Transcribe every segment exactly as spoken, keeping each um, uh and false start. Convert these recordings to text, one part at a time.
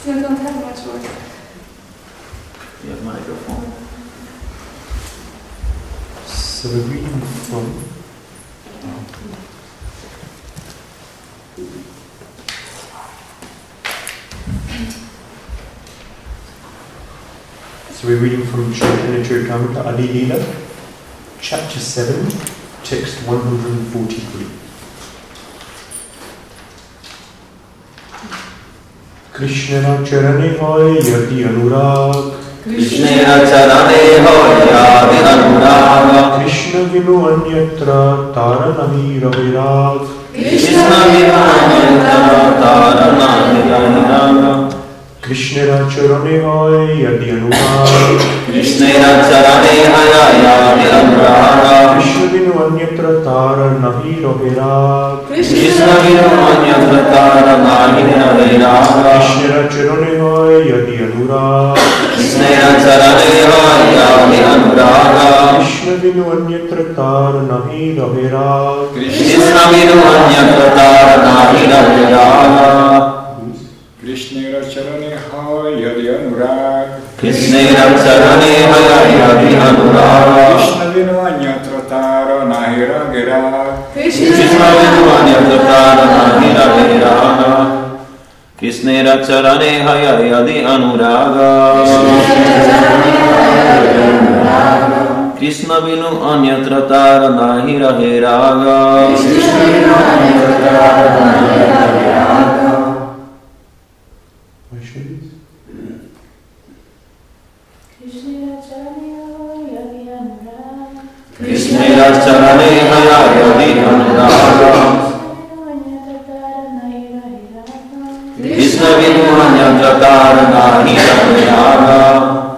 Still don't have much work. You have microphone. So we're reading from So we're reading from Chaitanya Charitamrita Adi Leela, chapter seven, text one hundred forty-three. Krishna charane hoy yati anurag. Krishna charane hoy yati anurag. Krishna vinu anyatra tara nahi ravirag. Krishna vinu anyatra tara nahi ravirag. Krishna charane hoy yati anurag. Krishna charane hoy yati anurag. Krishna vinu anyatra tara nahi ravirag. Krishna vinu anyatra tara nahi ravirag. Krishna charane hoy yati anurag. Krishna charane hoy yati anurag. Krishna vinu anyatra tara nahi ravirag. Krishna vinu anyatra tara nahi ravirag. Krishna charane hoy yati anurag. Krishna charane hoy yati anurag. Krishna vinu anyatra tara nahi ravirag. Krishna vinu anyatra tara nahi ravirag. Krishna charane hoy yati anurag. Krishna vinu anyatra tara nahi ravirag. Krishna charane hoy yati anurag. Krishna vinu anyatra tara nahi ravirag.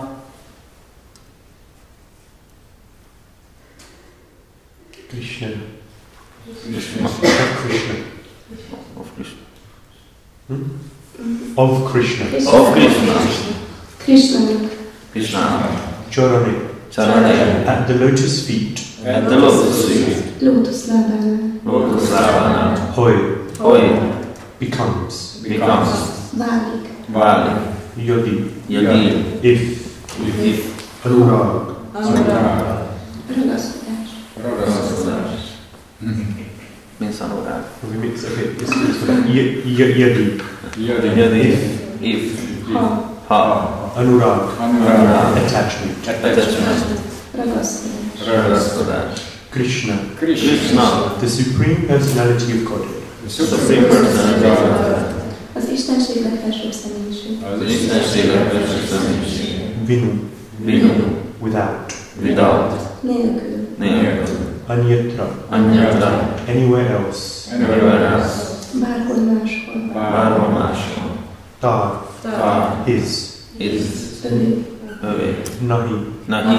Krishna. Krishna. Of Krishna. Of Krishna. Hmm? Of Krishna. Of Krishna. Krishna. Krishna. Charane. Charane. At the lotus feet. At the lotus feet. Lotus Lavana. Lotus Lavana. Hoy. Hoy. Becomes. Becomes. Válik. Válik. Yadi. Yadi. If. If. Anurag. Anurag. Ragaszkodás. Ragaszkodás. Means anurag. We mix a bit. This is yadi. Yadi. Yadi. If. Ha. Ha. Anurag. Anurag. Attachment. Attachment. Ragaszkodás. Ragaszkodás. Krishna. Krishna. The Supreme Personality of Godhead. The Supreme Personality of God. Az Istenség legfelsőbb személyiség. Az Istenség legfelsőbb személyiség. Vinu. Vinu. Without. Without. Nélkül. Nélkül. Anyatra. Anyatra. Anywhere else. Anywhere else. Bárhol máshol. Bárhol máshol. Tar. Tar. His. Is. Ő. Övé. Nahi. Nahi.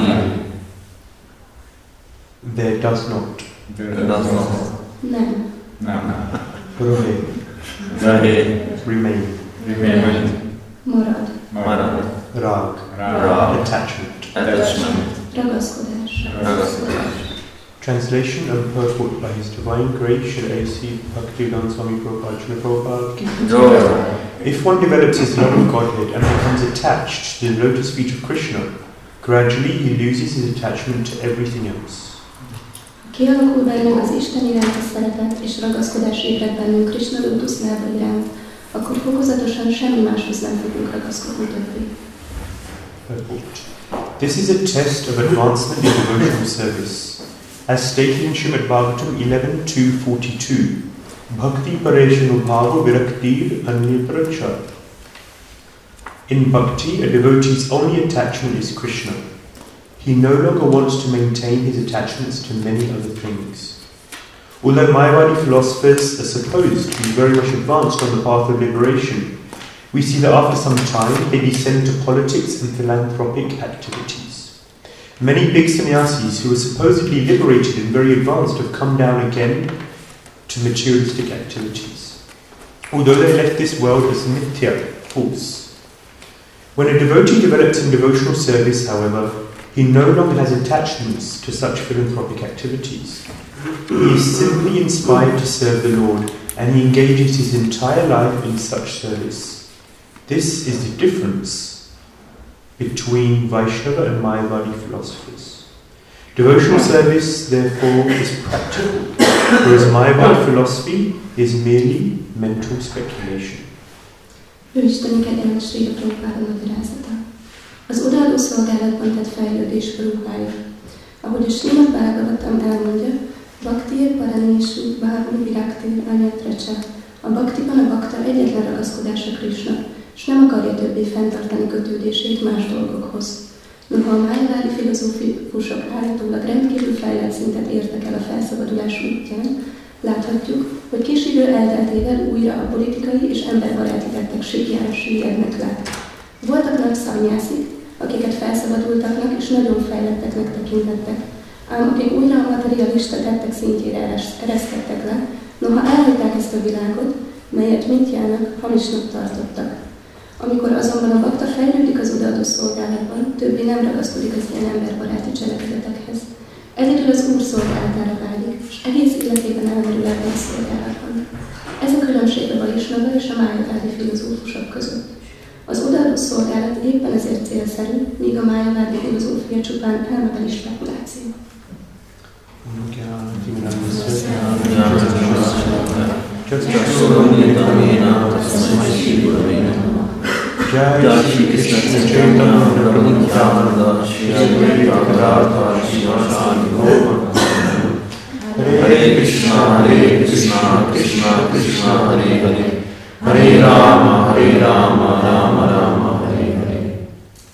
There does not. Does not. Nem. Nem. Rohe. Rahé. Remain. Remain. Marad. Marad. Rag. Rag. Attachment. Attachment. Ragaszkodás. Ragaszkodás. Translation and purport by His Divine Grace Srila A C Bhaktivedanta Swami Prabhupada Srila Prabhupada. Joy. If one develops his love of Godhead and becomes attached to the lotus feet of Krishna, gradually he loses his attachment to everything else. Kialakul bennünk az Isten iránti szeretet és ragaszkodás ébred bennünk Krishna lótuszlába iránt, akkor fokozatosan semmi máshoz nem fogunk ragaszkodni többé. Purport. This is a test of advancement in devotional service. As stated in Srimad Bhagavatam eleven two forty-two, Bhakti Pareshanu Bhava Viraktir Anyapracha. In bhakti, a devotee's only attachment is Krishna. He no longer wants to maintain his attachments to many other things. Although Mayavadi philosophers are supposed to be very much advanced on the path of liberation, we see that after some time they descend to politics and philanthropic activities. Many big sannyasis who were supposedly liberated and very advanced have come down again to materialistic activities, although they left this world as mithya, false. When a devotee develops in devotional service, however, he no longer has attachments to such philanthropic activities. He is simply inspired to serve the Lord, and he engages his entire life in such service. This is the difference between Vaishnava and Mayavadi philosophies. Devotional service, therefore, is practical, whereas Mayavadi philosophy is merely mental speculation. Őisteni kegyelmes Srila Prabhupáda magyarázata. Az odaadó szolgálatban tett fejlődés ruhája. Ahogy a Srimad Bhagavatam elmondja, Bhaktir Paranishu Bharani Viraktir Anyatrecha. A bhaktiban a bakta egyetlen ragaszkodása Krishna, és nem akarja többé fenntartani kötődését más dolgokhoz. Noha a májavádi filozófusok állítólag rendkívül fejlett szintet értek el a felszabadulás útján, láthatjuk, hogy kis idő elteltével újra a politikai és emberbaráti tettek síkjára süllyednek le. Voltak nagy szanyászik, akiket felszabadultaknak és nagyon fejletteknek tekintettek, ám akik újra a materialista tettek szintjére ereszkedtek le, noha elhagyták ezt a világot, melyet mintjának hamisnak tartottak. Amikor azonban a bakta fejlődik az odaadó szolgálatban, többé nem ragaszkodik az ilyen emberbaráti cselekedetekhez. Egyedül az Úr szolgálatára vágyik, és egész életében elmerül ebben a szolgálatban. Ez a különbség a vaisnava és a májavádi filozófusok között. Az odaadó szolgálat éppen ezért célszerű, míg a májavádi filozófia csupán elmebeli spekuláció. Jai Shri Krishna Chaitanya Prabhu Nityananda Shri Advaita Gadadhar Shivasani Gopal Hare Krishna Hare Krishna Krishna Krishna Hare Hare Hare Rama Hare Rama Rama Rama Hare Hare.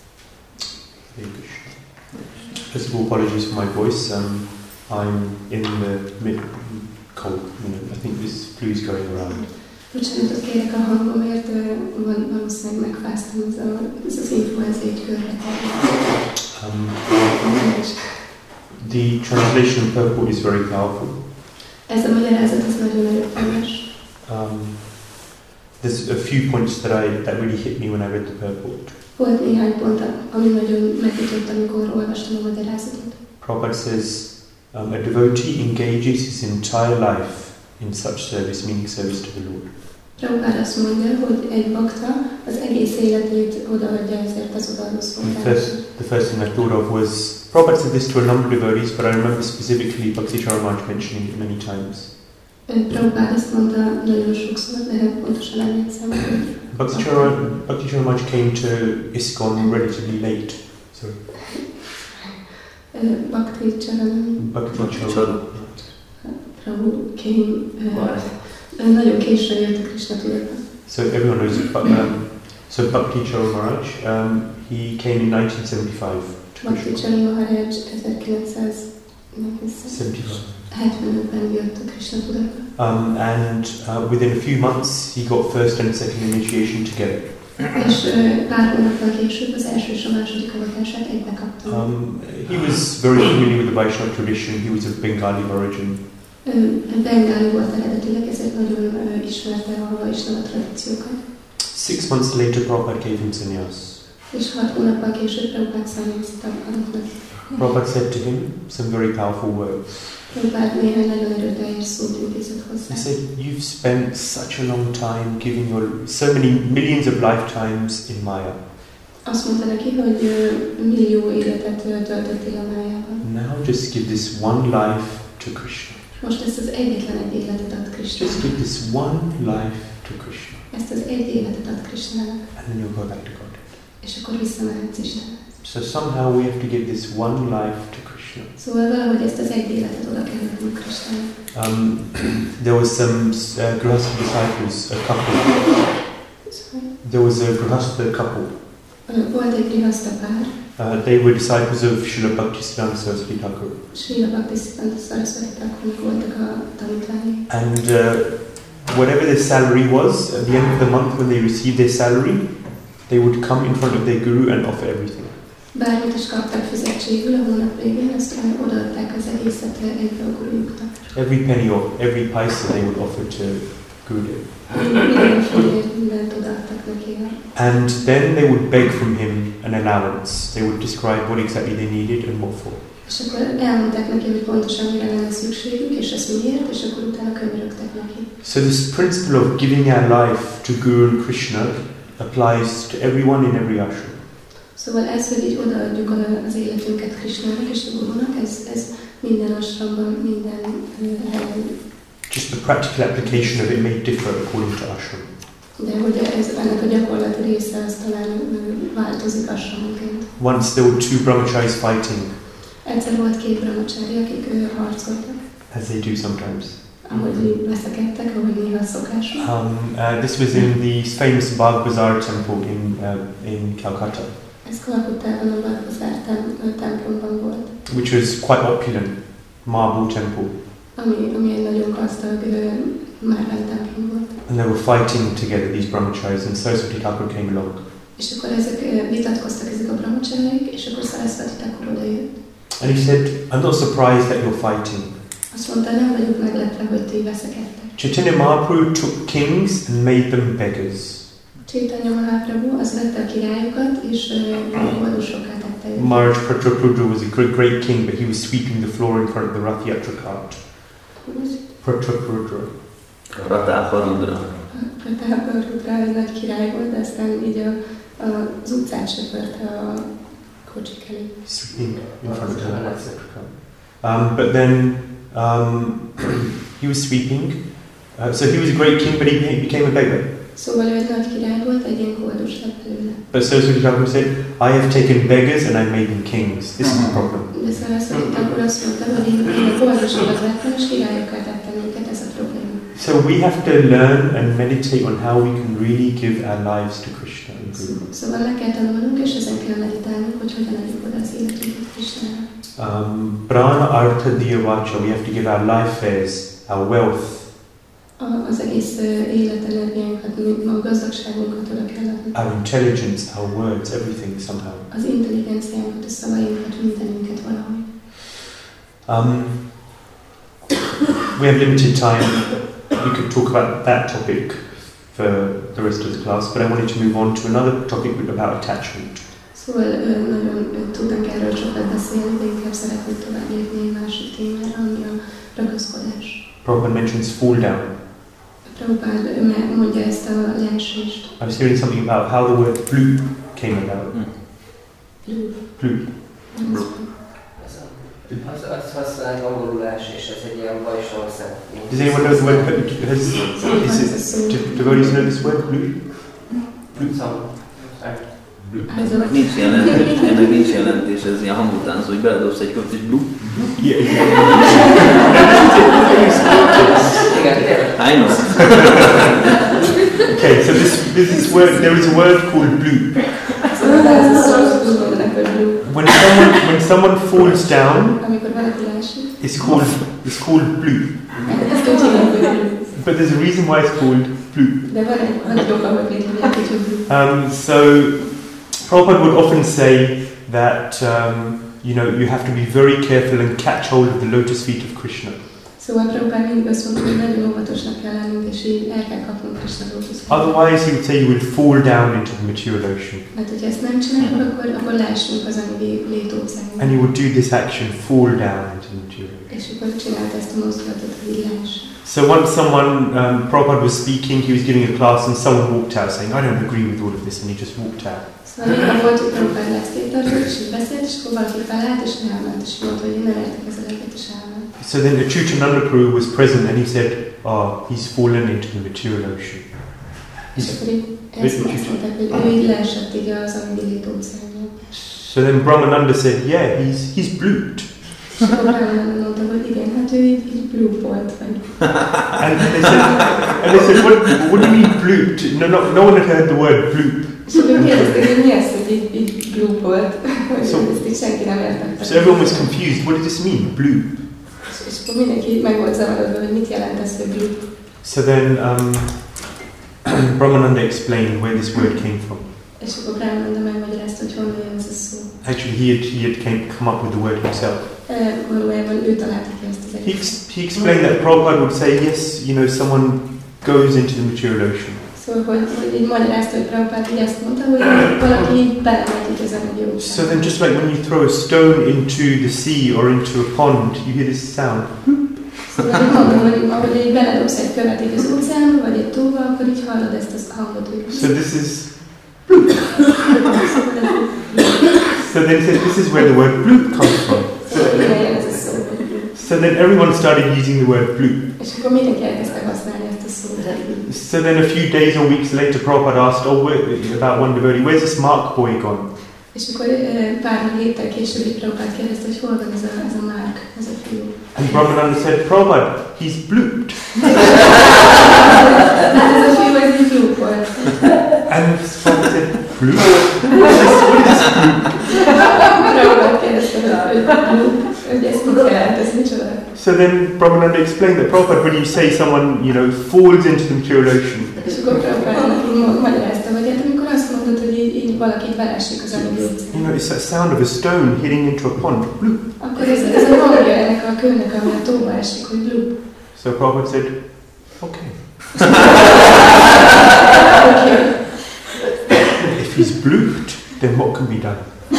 First of all, apologies for my voice. Um, I'm in the mid cold. You know, I think this flu is going around. Bocsánatot kérek a hangomért, van, valószínűleg megfáztam, ez, a, ez az influenza egy körbe um, The translation and purport is very powerful. Ez a magyarázat az nagyon erőteljes. Um, there's a few points that I that really hit me when I read the purport. Volt néhány pont, ami nagyon megütött, amikor olvastam a magyarázatot. Prabhupada says um, a devotee engages his entire life in such service, meaning service to the Lord. Prabhupád azt mondja, hogy egy bakta az egész életét odaadja ezért az odaadó szolgálatért. The first thing I thought of was, Prabhupada said this to a number of devotees, but I remember specifically Bhakti Charan mentioning it many times. Prabhupád ezt mondta nagyon sokszor, de pontosan emlékszem, hogy Bhakti Charan, Bhakti Charan came to ISKCON relatively late. Sorry. Bhakti Charan. Bhakti Charan. Prabhu came. Uh, nagyon későn jött a Krishna tudatba. So everyone knows, but, um, so Bhakti Charan Maharaj, um, he came in nineteen seventy-five. Bhakti Charan Maharaj ezerkilencszázhetvenötben jött a Krishna tudatba. Um, and uh, within a few months he got first and second initiation together. És uh, pár hónappal később az első és a második avatását egybe kaptam. Um, he was very familiar with the Vaishnava tradition. He was of Bengali origin. Bengali volt eredetileg, ezért nagyon uh, ismerte a Vaishnava tradíciókat. Six months later, Prabhupada gave him sannyas. És hat hónappal később Prabhupád szanyászit adott neki. Prabhupada said to him some very powerful words. Prabhupád néhány nagyon erőteljes szót intézett hozzá. He said, "You've spent such a long time giving your so many millions of lifetimes in Maya. Azt mondta neki, hogy uh, millió életet töltöttél a Májában. Now just give this one life to Krishna. Most ezt az egyetlen egy életet ad Krishna. Just give this one life to Krishna. Ezt az egy életet ad Krishnának. And then you'll go back to God. És akkor visszamehetsz Istenhez. So somehow we have to give this one life to Krishna. Szóval valahogy ezt az egy életet oda kell adnunk Krishnának. Um, there was some uh, Grihastha disciples, a couple. Sorry? There was a Grihastha couple. Volt egy Grihastha pár. Uh, they were disciples of Srila Bhaktisiddhanta Saraswati Thakur. Srila Bhaktisiddhanta Saraswati Thakurnak voltak a tanítványai. And uh, whatever their salary was, at the end of the month when they received their salary, they would come in front of their guru and offer everything. Bármit is kaptak fizetségül a hónap végén, azt odaadták az egészet egybe a gurujuknak. Every penny or every paisa they would offer to Gurudev. Mindent odaadtak neki. And then they would beg from him an allowance. They would describe what exactly they needed and what for. És akkor elmondták neki, hogy pontosan mire lenne szükségük, és ezt miért, és akkor utána könyörögtek neki. So this principle of giving our life to Guru and Krishna applies to everyone in every ashram. Szóval ez, hogy így odaadjuk az életünket Krishnának és a Gurunak, ez, ez minden ashramban, minden helyen. Just the practical application of it may differ according to ashram. De hogy ez, ennek a gyakorlati része az talán változik ashramonként. Once there were two brahmacharis fighting. Egyszer volt két brahmachari, akik harcoltak. As they do sometimes. Ahogy veszekedtek, ahogy néha szokás. Um, uh, this was in the famous Bagh Bazar temple in uh, in Calcutta. Ez Kalkuttában a Bagh Bazar templomban volt. Which was quite opulent, marble temple. Ami, ami egy nagyon gazdag márvány templom volt. And they were fighting together, these brahmacharis, and Saraswati Thakur came along. És akkor ezek vitatkoztak ezek a brahmacharik, és akkor Saraswati Thakur odajött. And he said, I'm not surprised that you're fighting. Azt mondta, nem vagyok meglepve, hogy ti veszekedtek. Chaitanya Mahaprabhu took kings and made them beggars. Chaitanya Mahaprabhu az vette a királyokat, és boldogsokat tette őket. Maharaj Prataparudra was a great, great king, but he was sweeping the floor in front of the Rath Yatra cart. Prataparudra. Prataparudra. Prataparudra egy nagy király volt, de aztán így a, a, az utcát söpörte a kocsik elé. Sweeping in front of the Rath Yatra cart. Um, but then um, he was sweeping. Uh, so he was a great king, but he became a beggar. Szóval ő egy nagy király volt, egy ilyen koldus lett belőle. But Saraswati Thakur said, I have taken beggars and I made them kings. This is the problem. De Saraswati Thakur azt mondta, hogy én a koldusokat vettem, és királyokkal tettem őket, ez a probléma. So we have to learn and meditate on how we can really give our lives to Krishna and Guru. Szóval meg kell tanulnunk, és ezen kell meditálnunk, hogy hogyan adjuk oda az életünket Krishnának. Um, Prana Artha Diya Vacha, we have to give our life fares, our wealth. Az egész életenergiánkat, a gazdagságunkat oda kell adni. Our intelligence, our words, everything somehow. Az intelligenciánkat, a szavainkat, mindenünket valahogy. Um, we have limited time. We could talk about that topic for the rest of the class, but I wanted to move on to another topic about attachment. Szóval nagyon tudnánk erről sokat beszélni, de inkább szeretnék tovább lépni egy másik témára, ami a ragaszkodás. Prabhupada mentions fall down. Prabhupada mondja ezt a leesést. I was hearing something about how the word bloop came about. Mm. Bloop. Bloop. Az, azt használják angolul esés, ez egy ilyen bajsország. Does anyone know the word? Has, is it, do devotees know this word? Bloop? Bloop. Ennek nincs jelentés, ennek nincs jelentés, ez ilyen hangutánzó, hogy beledobsz egy köpt és blue. Yeah. I know. Okay, so this, this word, there is a word called bloop. When someone, when someone falls down, it's called, it's called bloop. But there's a reason why it's called bloop. Um, so, Prabhupada would often say that um, you know, you have to be very careful and catch hold of the lotus feet of Krishna. Szóval Prabhupada mindig azt mondta, hogy nagyon óvatosnak kell lennünk, és így el kell kapnunk Krishna lótuszfát. Otherwise, he would say you will fall down into the material ocean. Mert hogyha ezt nem csináljuk, akkor, akkor leesünk az anyagi létóceánba. And you would do this action, fall down into the material ocean. És akkor csinált ezt a mozdulatot, hogy lees. So once someone, um, Prabhupada was speaking, he was giving a class, and someone walked out saying, I don't agree with all of this, and he just walked out. Szóval néha volt, hogy Prabhupada lesztét tartott, és így beszélt, és akkor valaki felállt, és elment, és mondta, hogy én nem értek ezzel egyet, és elment. So then Achyutananda Prabhu was present, and he said, oh, he's fallen into the material ocean. És akkor így ezt mondták, hogy ő így leesett így az anyagi létóceánba. So then Brahmananda said, yeah, he's, he's blooped. És akkor Brahmananda mondta, hogy igen, hát ő így, így bloopolt, vagy. And they said, and they said what, what do you mean blooped? No, no, no one had heard the word bloop. És akkor kérdezték, hogy mi ez, hogy így, így bloopolt, hogy so, ezt így senki nem értette. So everyone was confused, what does this mean, bloop? És akkor mindenki meg volt zavarodva, hogy mit jelent ez, hogy bloop. So then um, Brahmananda explained where this word came from. És akkor Brahmananda megmagyarázta, hogy honnan jön ez a szó. Actually, he had, he had came, come up with the word himself. Valójában ő találta ki ezt az He, ex- he explained that Prabhupada would say, yes, you know, someone goes into the material ocean. Szóval, hogy, hogy így magyarázta, hogy Prabhupada így ezt mondta, hogy valaki így belemegy így az anyagi óceánba. So then just like when you throw a stone into the sea or into a pond, you hear this sound. Szóval így mondom, hogy ahogy így beledobsz egy követ így az óceánba, vagy egy tóba, akkor így hallod ezt a hangot. So this is bloop. So then he says, this is where the word bloop comes from. So then everyone started using the word bloop. So then a few days or weeks later, Prabhupada asked, oh, wait, about one devotee, where's this Mark boy gone? És akkor pár héttel később így Prabhupád kérdezte, hogy hol van ez a, ez a Mark, ez a fiú. And Brahmananda said, Prabhupada, he's blooped. Ez a fiú, ez így bloop volt. And Prabhupada said, bloop? What is this bloop? Prabhupád kérdezte, hogy bloop, hogy ezt mit jelent, ez micsoda? So then Brahmananda explained that Prabhupada, when you say someone, you know, falls into the material ocean, és akkor Prabhupádnak így magyarázta, hogy hát amikor azt mondod, hogy így, így valaki belesik az anyagi óceánba. you know, it's that sound of a stone hitting into a pond. Bloop. Akkor ez, ez a hangja ennek a kőnek, ami a tóba esik, hogy bloop. So Prabhupada said, okay. Okay. If he's blooped, then what can be done?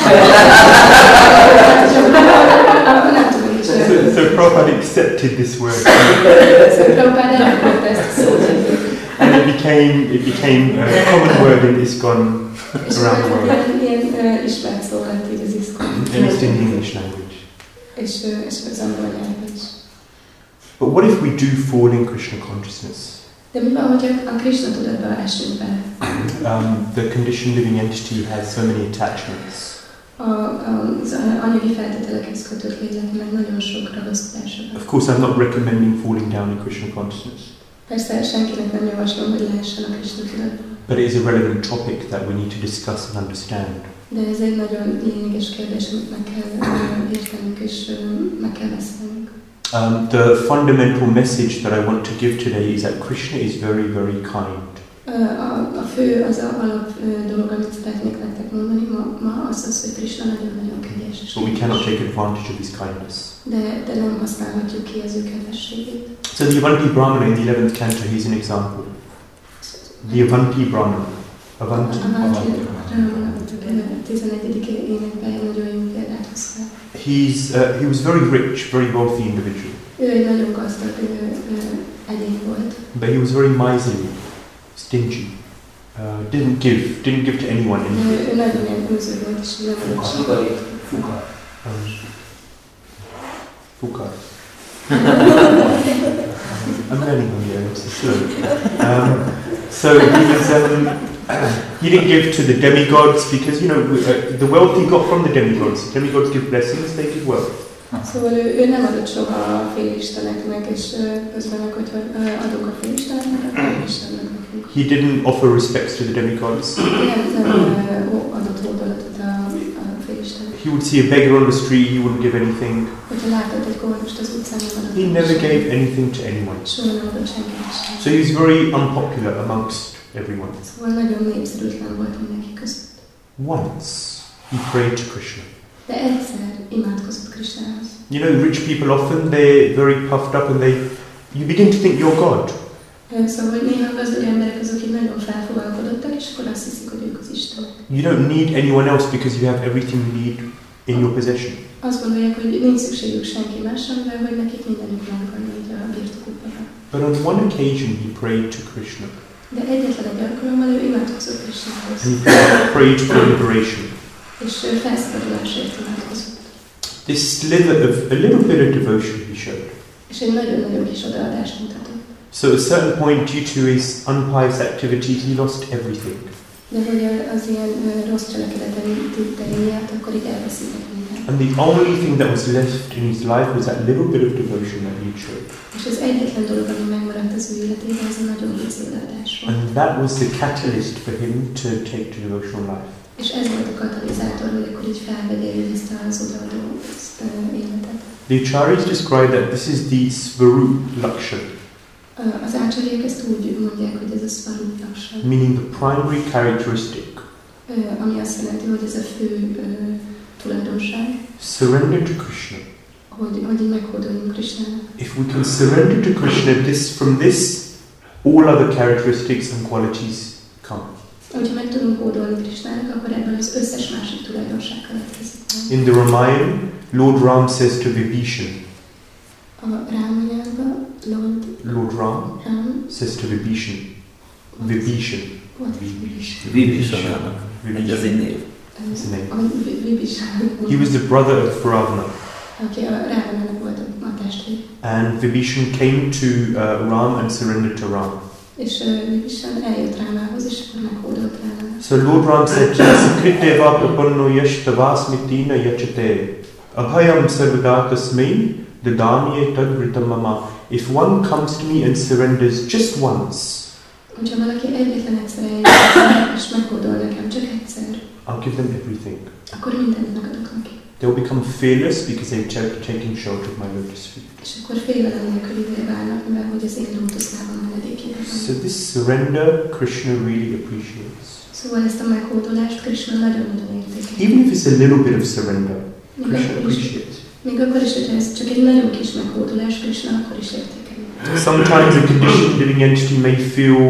Akkor nem tudom is. So, so Prabhupada accepted this word. Szóval Prabhupád elfogadta ezt a szót. And it became, it became a common word in ISKCON around the world. Ilyen ismert szó lett így az ISKCON. At least in the English language. És, és az angol nyelven is. But what if we do fall in Krishna consciousness? De mi van, hogy a Krishna tudatba esünk bele? Um, the conditioned living entity has so many attachments. A, az anyagi feltételekhez kötött létletnek nagyon sok ragaszkodása. Of course, I'm not recommending falling down in Krishna consciousness. Persze senkinek nem javaslom, hogy lehessen a Krishna tudatba. But it is a relevant topic that we need to discuss and understand. De ez egy nagyon lényeges kérdés, amit meg kell értenünk és meg kell beszélnünk. Um, the fundamental message that I want to give today is that Krishna is very, very kind. A, a fő, az a alap dolog, amit szeretnék nektek mondani ma, ma az az, hogy Krishna nagyon-nagyon kegyes. But we cannot take advantage of his kindness. De, de nem használhatjuk ki az ő kedvességét. So the Avanti Brahmana in the eleventh canto, he's an example. The Avanti Brahmana. Avanti. Avanti Brahmana tizenegyedik énekben egy nagyon jó példát használ. He's, uh, he was very rich, very wealthy individual. Ő egy nagyon gazdag egyén volt. But he was very miserly, stingy. Uh, didn't give, didn't give to anyone anything. Ő nagyon elhúzó volt, és nem volt Fukar. Fukar. Fukar. I'm learning on you, it's slow. Um, so he was, um, he didn't give to the demigods because, you know, uh, the wealth he got from the demigods. The demigods give blessings, they give wealth. Szóval ő, ő nem adott soha a félisteneknek, és közben meg, hogyha adunk a félisteneknek, akkor is adnak nekünk. He didn't offer respects to the demigods. Nem, nem adott hódolatot a, a félisteneknek. He would see a beggar on the street, he wouldn't give anything. Hogyha látott egy koldust az utcán, nem adott. He never gave anything to anyone. Soha nem adott senkinek sem. So he was very unpopular amongst everyone. Szóval nagyon népszerűtlen volt mindenki között. Once he prayed to Krishna. De egyszer imádkozott Krishnához. You know, rich people often, they're very puffed up and they, you begin to think you're God. Szóval néha gazdag emberek azok így nagyon felfogalkodottak, és akkor azt hiszik, hogy ők az Isten. You don't need anyone else because you have everything you need in your possession. Azt gondolják, hogy nincs szükségük senki másra, mivel hogy nekik mindenük megvan így a birtokukban. But on one occasion he prayed to Krishna. De egyetlen egy alkalommal ő imádkozott Krishnához. And he prayed for liberation. És felszabadulásért imádkozott. This sliver of, a little bit of devotion he showed. És egy nagyon-nagyon kis odaadást mutatott. So at a certain point, due to his unpious activities, he lost everything. De hogy az ilyen rossz cselekedeten tittei miatt, akkor így elveszített mindent. And the only thing that was left in his life was that little bit of devotion that he showed. És az egyetlen dolog, ami megmaradt az ő életében, az a nagyon kis odaadás volt. And that was the catalyst for him to take to devotional life. És ez volt a katalizátor, hogy akkor így felvegye ezt az odaadó életet. The acharyas describe that this is the svarup lakshan. Az ácsaryák ezt úgy mondják, hogy ez a svarup lakshan. Meaning the primary characteristic. Ami azt jelenti, hogy ez a fő tulajdonság. Surrender to Krishna. Hogy, hogy így meghódoljunk Krishnának. If we can surrender to Krishna, this from this, all other characteristics and qualities come. Hogyha meg tudunk hódolni Krishnának, akkor ebből az összes másik tulajdonság következik. In the Ramayana, Lord Ram says to Vibhishan. A Rámayánban Lord, Lord Ram Ram says to Vibhishan. Vibhishan. Vibhishanának. Egy az én név. He was the brother of Ravana. Aki a Rávanának volt a testvér. And Vibhishan came to uh, Ram and surrendered to Ram. És uh, Vibhishan eljött Rámához, és akkor meghódolt Rámának. So Lord Ram said, Sakriteva prapanno yashtavasmitina yachate abhayam sarvadatasmai dadanye tadvritam mama. If one comes to me and surrenders just once, hogyha valaki egyetlen egyszer eljön, és meghódol nekem csak egyszer, I'll give them everything. Akkor mindent megadok neki. They'll become fearless because they've taken shelter of my lotus feet. És akkor félelem nélkülivé válnak, mivel hogy az én lótuszlábam menedékében van. So this surrender Krishna really appreciates. Szóval ezt a meghódolást Krishna nagyon-nagyon értékel. Even if it's a little bit of surrender, Krishna appreciates. Még akkor is, hogyha ez csak egy nagyon kis meghódolás, Krishna akkor is értékeli. Sometimes a conditioned living entity may feel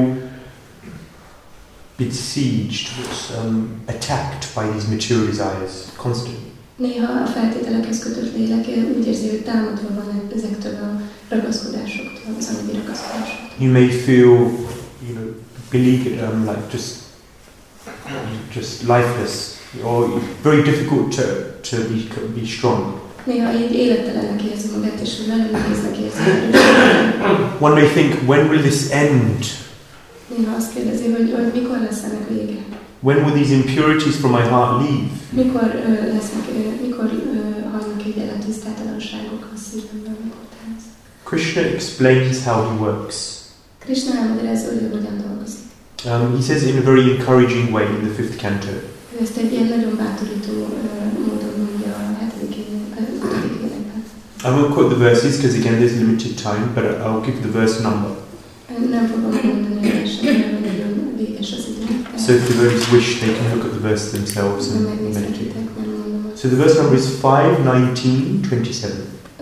besieged, um, attacked by these material desires constantly. Néha a feltételekhez kötött lélek úgy érzi, hogy támadva van ezektől a ragaszkodásoktól, az anyagi ragaszkodásoktól. You may feel, you know, beleaguered, um, like just, just lifeless, or very difficult to to be be strong. Néha így élettelennek érzi magát, és nagyon nehéznek érzi. One may think, when will this end? Néha azt kérdezi, hogy, hogy mikor lesz ennek vége? When will these impurities from my heart leave? Mikor uh, lesznek, uh, mikor uh, hajnak így el a tisztátalanságok a szívemben, mikor tánc? Krishna explains how he works. Krishna elmagyarázza, hogy ő hogyan dolgozik. Um, he says in a very encouraging way in the fifth canto. Ezt egy ilyen nagyon bátorító uh, módon mondja a hetedik énekben. I won't quote the verses because again there's limited time, but I'll give the verse number. Nem fogom mondani a verset, mert nagyon véges az idő. So if the devotees wish, they can look at the verse themselves and meditate. So the verse number is five nineteen twenty-seven.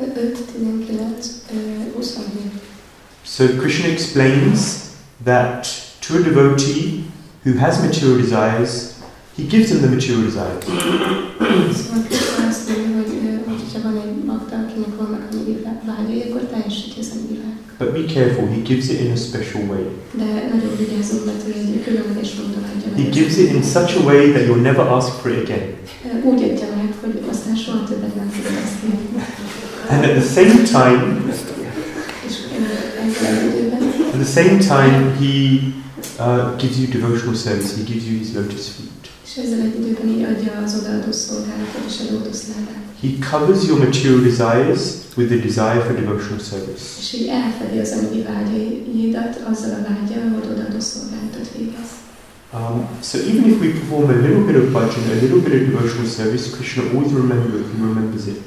So Krishna explains that to a devotee who has material desires, he gives them the material desires. But be careful, he gives it in a special way. He gives it in such a way that you'll never ask for it again. And at the same time, at the same time, he uh, gives you devotional service. He gives you his lotus feet. He covers your material desires with the desire for devotional service. Um, so even if we perform a little bit of bhajan, a little bit of devotional service, Krishna always remember it, he remembers it.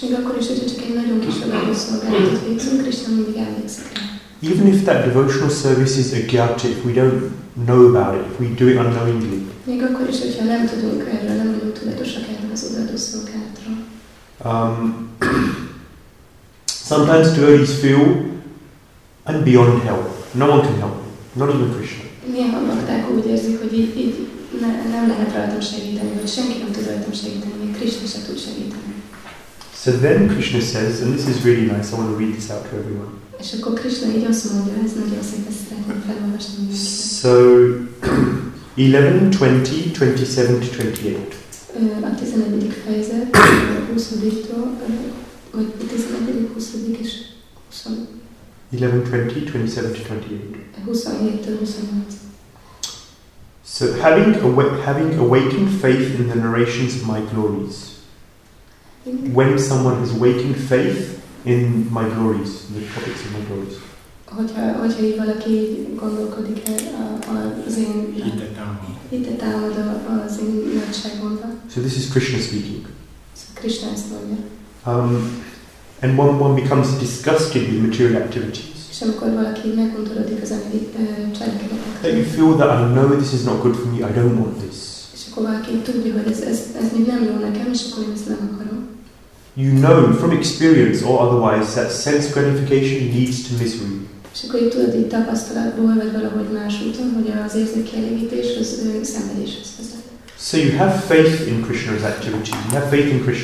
Even if that devotional service is agyata, if we don't know about it, if we do it unknowingly. Um, sometimes devotees feel, I'm beyond help. No one can help me, not even Krishna. Néha bakták úgy érzik, hogy így, így ne, nem lehet rajtam segíteni, vagy senki nem tud rajtam segíteni, még Krishna se tud segíteni. So then Krishna says, and this is really nice, I want to read this out to everyone. És akkor Krishna így azt mondja, ez nagyon szép, ezt szeretném felolvasni mindenkinek. So, eleven, twenty, twenty-seven to twenty-eight. A tizenegyedik fejezet, huszadiktól, vagy tizenegyedik, huszadik és huszadik. eleven, twenty, twenty-seven to twenty-eight. huszonhéttől huszonnyolc. So, having, awa- having awakened faith in the narrations of my glories. When someone has awakened faith in my glories, in the topics of my glories. Hogyha, hogyha így valaki gondolkodik az én hitet támad az én nagyságomban. So this is Krishna speaking. So Krishna ezt mondja. Um, and one, one becomes disgusted with material activities. És amikor valaki meguntorodik az anyagi cselekedetekkel. That you feel that I know this is not good for me, I don't want this. És akkor valaki tudja, hogy ez, ez, ez még nem jó nekem, és akkor én ezt nem akarom. You know from experience or otherwise that sense gratification leads to misery. És akkor így tudod így tapasztalatból, vagy valahogy más úton, hogy az érzékkielégítés az szenvedéshez vezet. So you have faith in Krishna's activities, you have faith in Krishna.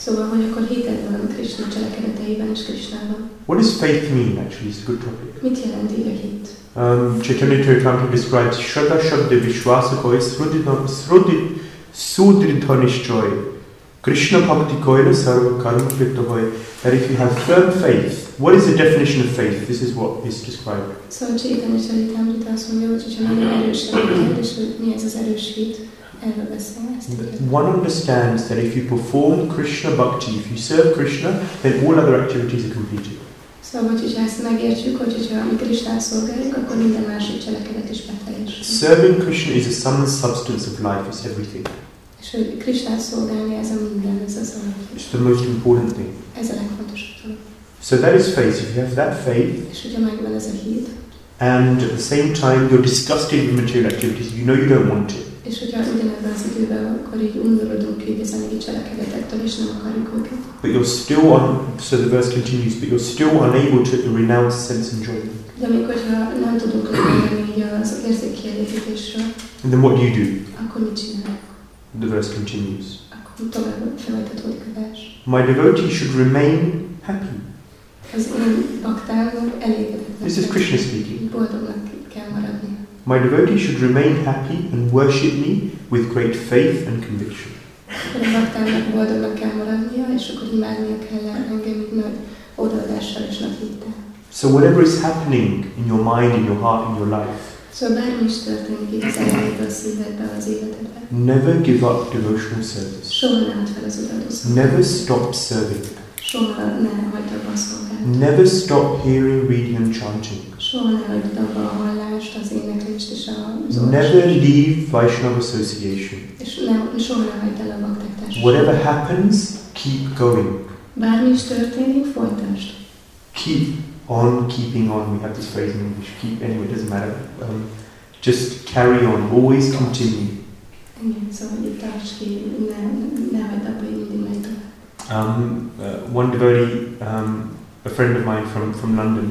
Szóval, hogy akkor hited van Krishna cselekedeteiben és Krishnában. What does faith mean actually? It's a good topic. Mit jelent így a hit? Um, Chaitanya Charitamrita describes Shraddha Shabda Vishwasa Koi Srudhi Sudridhanishchoy Krishna Bhakti Koila Sarva Karma Kriptohoy. That if you have firm faith, what is the definition of faith? This is what is described. Szóval Chaitanya Charitamrita azt mondja, hogy ha nagyon erős a kérdés, hogy mi ez az erős hit, erről beszél ezt. One understands that if you perform Krishna Bhakti, if you serve Krishna, then all other activities are completed. Szóval, hogyha ezt megértjük, hogy ha mi Krishnát szolgáljuk, akkor minden másik cselekedet is beteljesül. Serving Krishna is a sum and substance of life, it's everything. És hogy Krishnát szolgálni, ez a minden, ez az a... It's the most important thing. Ez a legfontosabb dolog. So that is faith. If you have that faith, és hogyha megvan ez a hit, and at the same time you're disgusted with material activities, you know you don't want to. És hogyha ugyanebben az időben akkor így undorodunk így az anyagi cselekedetektől, és nem akarjuk őket. But you're still on, so the verse continues, but you're still unable to renounce sense enjoyment. De még hogyha nem tudunk lenni így az érzékkielégítésről, And then what do you do? akkor mit csinálunk? The verse continues. Akkor tovább folytatódik a vers. My devotee should remain happy. Az én baktámnak elégedetnek. This is Krishna speaking. Boldognak kell maradni. My devotee should remain happy and worship me with great faith and conviction. A baktámnak boldognak kell maradnia, és akkor imádnia kell engem így nagy odaadással és nagy hittel. So whatever is happening in your mind, in your heart, in your life, szóval bármi is történik itt az elmétől, a szívedben, az életedben. never give up devotional service. Soha ne add fel az odadó szolgálatot. Never stop serving. Soha ne hagyd abba a szolgálatot. Never stop hearing, reading and chanting. Soha ne hagyd abba a hallást, az éneklést és az Never leave Vaishnava association. És nem, soha ne hagyd el a bakták társaságot. Whatever happens, keep going. Bármi is történik, folytasd. Keep on keeping on. We have this phrase in English. Keep, anyway, it doesn't matter. Um, just carry on. Always continue. Igen, szóval itt tarts ki, ne, ne hagyd abba, hogy mindig megy tovább. Um, uh, one devotee, um, a friend of mine from, from London,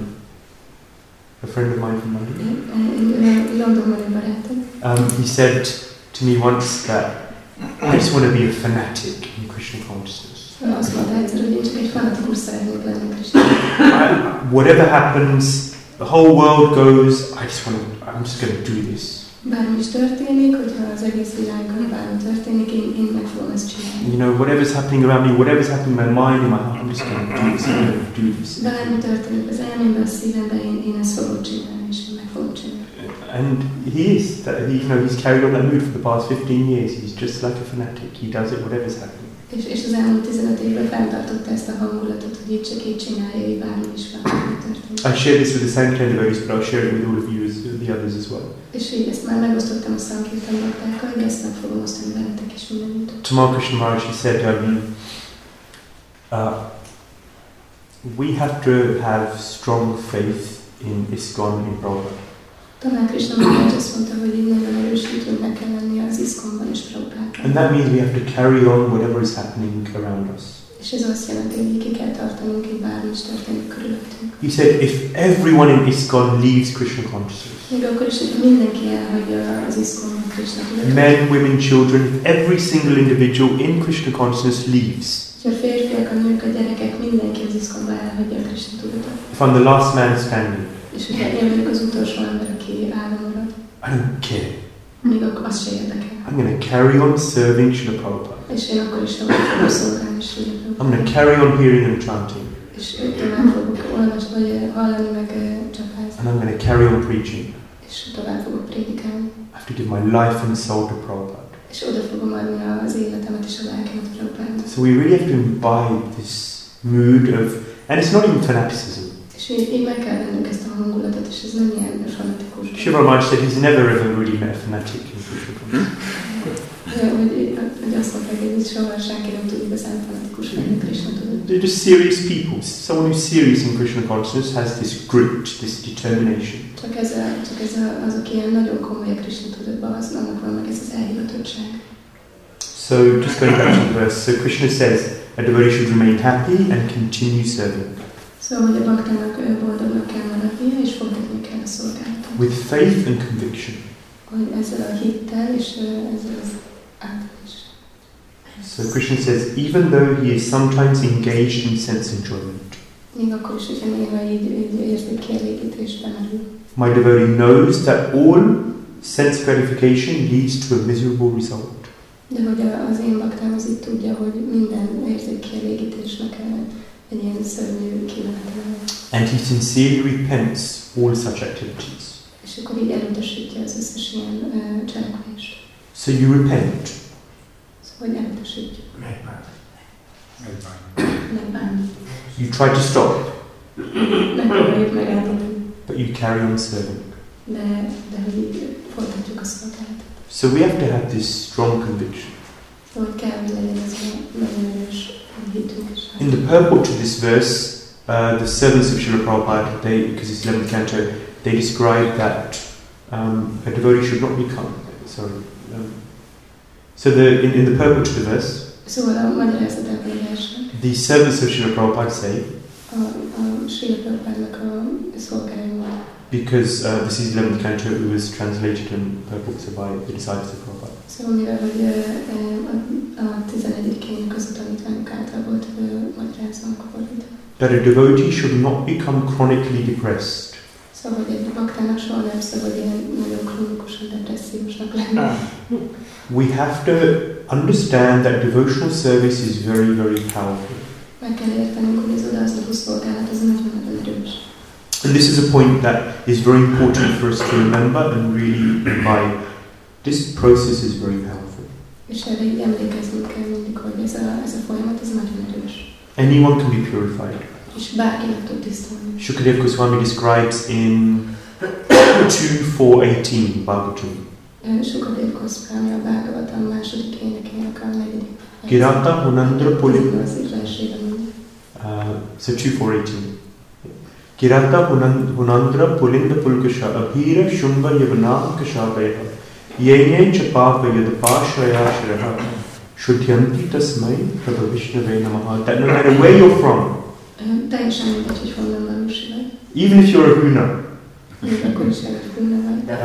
a friend of mine from London, Londonban egy barátom. um, he said to me once that I just want to be a fanatic in Krishna consciousness. Azt mondta egyszer, hogy én csak egy fanatikus szeretnék lenni Krishna. Whatever happens, the whole world goes, I just want to, I'm just going to do this. Bármi is történik, hogyha az egész világon bármi történik, én, én meg fogom ezt csinálni. You know, whatever's happening around me, whatever's happening in my mind, in my heart, I'm just going to do this, I'm going to do this. Bármi történik az elmémben, a szívemben, én, én ezt fogom csinálni, és én meg fogom csinálni. And he is, that, he, you know, he's carried on that mood for the past fifteen years. He's just like a fanatic. He does it whatever's happening. És, és az elmúlt tizenöt évben fenntartotta ezt a hangulatot, hogy így csak így csinálja, így bármi is bármi történik. I shared this with the Sankirtan devotees, but I'll share it with all of you as the others as well. És így ezt már megosztottam a Sankirtan baktákkal, de ezt meg fogom osztani veletek is mindenütt. Tamal Krishna Maharaj, he said, um, uh, we have to have strong faith in ISKCON in Prabhupada. Tamal Krishna Maharaj azt mondta, hogy így nagyon erős hitünknek kell lenni az ISKCON-ban és Prabhupádban. And that means we have to carry on whatever is happening around us. És ez azt jelenti, hogy ki kell tartanunk, hogy bármi is történik körülöttünk. He said, if everyone in ISKCON leaves Krishna consciousness, még akkor is, hogy mindenki elhagyja az ISKCON-ban Krishna tudatot. men, women, children, every single individual in Krishna consciousness leaves. És a férfiak, a nők, a gyerekek, mindenki az ISKCON-ban elhagyja a Krishna tudatot. If I'm the last man standing, És hogyha én vagyok az utolsó ember, aki állva marad, I don't care. még akkor azt se érdekel. I'm going to carry on serving Srila Prabhupada. És én akkor is tovább fogok szolgálni Srila Prabhupada. I'm going to carry on hearing and chanting. És tovább fogok olvasni, vagy hallani, meg csapázni. And I'm going to carry on preaching. És tovább fogok prédikálni. I have to give my life and soul to Prabhupada. És oda fogom adni az életemet és a lelkemet Prabhupádnak. So we really have to imbibe this mood of, and it's not even fanaticism. És így, így meg kell vennünk ezt a hangulatot, és ez nem ilyen fanatikus. Shiva Maharaj said he's never ever really met a fanatic in Krishna consciousness. Hogy azt mondták, hogy így soha senki nem tud igazán fanatikus lenni Krishna tudat. They're just serious people. Someone who's serious in Krishna consciousness has this grit, this determination. Csak ez, a, csak ez a, az, aki ilyen nagyon komoly a Krishna tudatban, az, annak van meg ez az elhivatottság. So just going back to the verse, so Krishna says a devotee should remain happy and continue serving. Szóval, hogy a baktának boldognak kell maradnia, és folytatni kell a szolgálatot. With faith and conviction. Hogy ezzel a hittel, és ezzel az átadás. So Krishna says, even though he is sometimes engaged in sense enjoyment, még akkor is, hogyha néha így, így érzik kielégítésben merül. my devotee knows that all sense gratification leads to a miserable result. De hogy az én baktám az így tudja, hogy minden érzék kielégítésnek egy ilyen szörnyű kimenetele. And he sincerely repents all such activities. És akkor így elutasítja az összes ilyen uh, cselekvést. So you repent. Szóval hogy elutasítjuk. Megbánni. You try to stop, Megpróbáljuk megállítani. but you carry on serving. De, de hogy így folytatjuk a szolgálatot. So we have to have this strong conviction. Szóval kell, hogy legyen ez a nagyon erős hitünk. In the purport to this verse, uh, the servants of Srila Prabhupada, they, because it's eleventh canto, they describe that um, a devotee should not become. Sorry. Um, so the in, in the purport to the verse, Szóval a magyarázatában a versnek, the servants of Srila Prabhupada say, a, a Srila Prabhupádnak a szolgája, because uh, this is eleventh canto, it was translated in purport so by the disciples of Prabhupada. Szóval mivel, hogy uh, a, a tizenegyedik kénynek az tanítványok által volt uh, magyarázónak fordítva. That a devotee should not become chronically depressed. Szóval, hogy egy baktának soha nem szabad ilyen nagyon krónikusan depresszívusnak lenni. We have to understand that devotional service is very, very powerful. Meg kell értenünk, hogy az odaadó szolgálat az nagyon-nagyon erős. And this is a point that is very important for us to remember and really imbibe. This process is very powerful. És erre így emlékeznünk kell mindig, hogy ez a, ez a folyamat ez nagyon erős. Anyone can be purified. És bárkinek tud tisztulni. Shukadev Goswami describes in two four eighteen Bhagavatam. Shukadev Goswami a Bhagavatam második énekének a negyedik. Girata Hunandra Pulim. Uh, so two four eighteen. Kirata Hunandra Pulinda Pulkasha Abhira Shumba Yavanam Kashabaya Yenye Chapapa Yadapashaya Shraha Shudhyanti Tasmai Prabha Vishnave Namaha. That no matter where you're from, Teljesen mindegy, hogy honnan valósi vagy. even if you're a Guna, Még akkor is egy Guna vagy.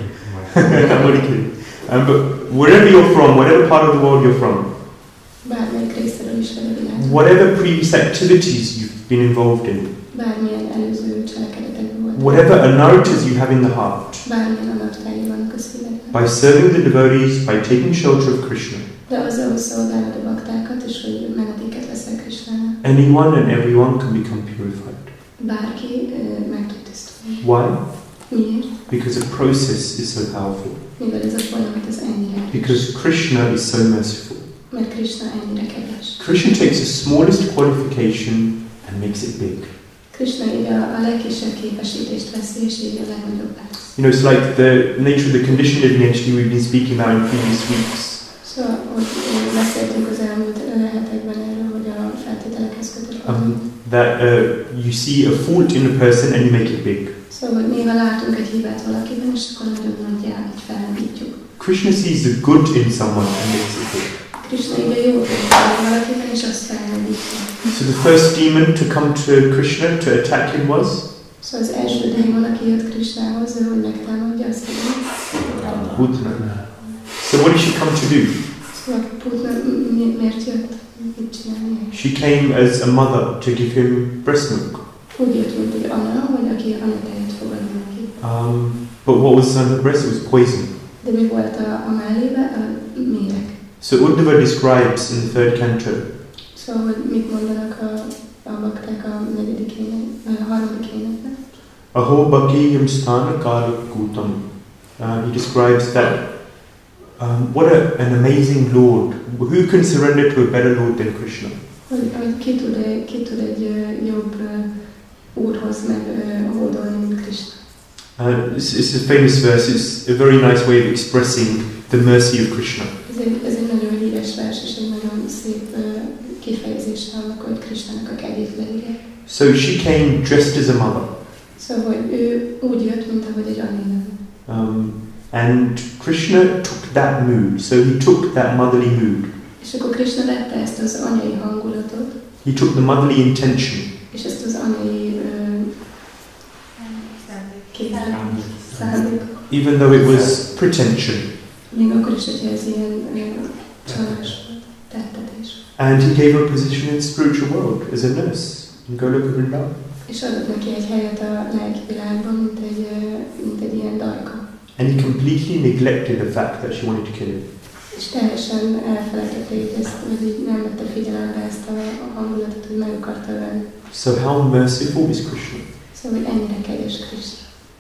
I'm only kidding. Um, but wherever you're from, whatever part of the world you're from, Bármelyik részéről is vagy a világban. whatever previous activities you've been involved in, Bármilyen előző cselekedetekben volt. whatever anartas you have in the heart, Bármilyen anartái vannak a szívedben. by serving the devotees, by taking shelter of Krishna, De azzal, hogy szolgálod a baktákat, és hogy menedéket veszel Krisnának. anyone and everyone can become purified. Bárki uh, meg tud tisztulni. Why? Miért? Because the process is so powerful. Mivel ez a folyamat az ennyire erős. Because Krishna is so merciful. Mert Krishna ennyire kedves. Krishna takes the smallest qualification and makes it big. Krishna így a, a legkisebb képesítést veszi, és így a legnagyobb lesz. You know, it's like the nature of the conditioned living entity we've been speaking about in previous weeks. Szóval, hogy beszéltünk az elmúlt hetekben erről, hogy a feltételekhez kötött Um, that uh, you see a fault in a person and you make it big. Szóval, hogy néha látunk egy hibát valakiben, és akkor nagyon nagyjá, így felendítjük. Krishna sees the good in someone and makes it big. Krishna ide jó látja valakiben, és azt felendítja. So the first demon to come to Krishna to attack him was? Szóval az első démon, aki jött Krishnához, ő hogy megtámadja azt, hogy Putna. So what did she come to do? szóval Putna mi- miért jött? Mit csinálni? She came as a mother to give him breast milk. Úgy jött, mint egy Anna, hogy aki anyatáját fogadni neki. Um, but what was on her breast? It was poison. De mi volt a, a mellébe? A méreg. So Uddhava describes in the third canto, Szóval, hogy mit mondanak a, a bakták a negyedik ének, a harmadik énekben. Aho Bhakiyam Sthana Kala Kutam. Uh, he describes that um, what a, an amazing Lord. Who can surrender to a better Lord than Krishna? Hogy, hogy ki, tud, ki tud egy uh, jobb uh, úrhoz meg uh, hódolni, mint Krishna. Uh, it's, it's a famous verse. It's a very nice way of expressing the mercy of Krishna. Ez egy, ez egy nagyon híres vers, és egy nagyon szép uh, kifejezése annak, hogy Krishnának a kedvét leírják. So she came dressed as a mother. Szóval, hogy ő úgy jött, mint ahogy egy Anni lenne. Um, and Krishna took that mood. So he took that motherly mood. És akkor Krishna vette ezt az anyai hangulatot, He took the motherly intention. és ezt az anyai uh, szándékot. Even though it was pretension. Még akkor is, hogyha ez ilyen uh, csalás volt, tettetés. And he gave her a position in the spiritual world as a nurse in Goloka Vrindavan. És adott neki egy helyet a lelki világban, mint egy, mint egy ilyen dajka. And he completely neglected the fact that she wanted to kill him. És teljesen elfelejtette így ezt, vagy így nem vette figyelembe ezt a, a hangulatot, hogy meg akarta ölni. So how merciful is Krishna? Szóval, hogy ennyire kegyes Krishna.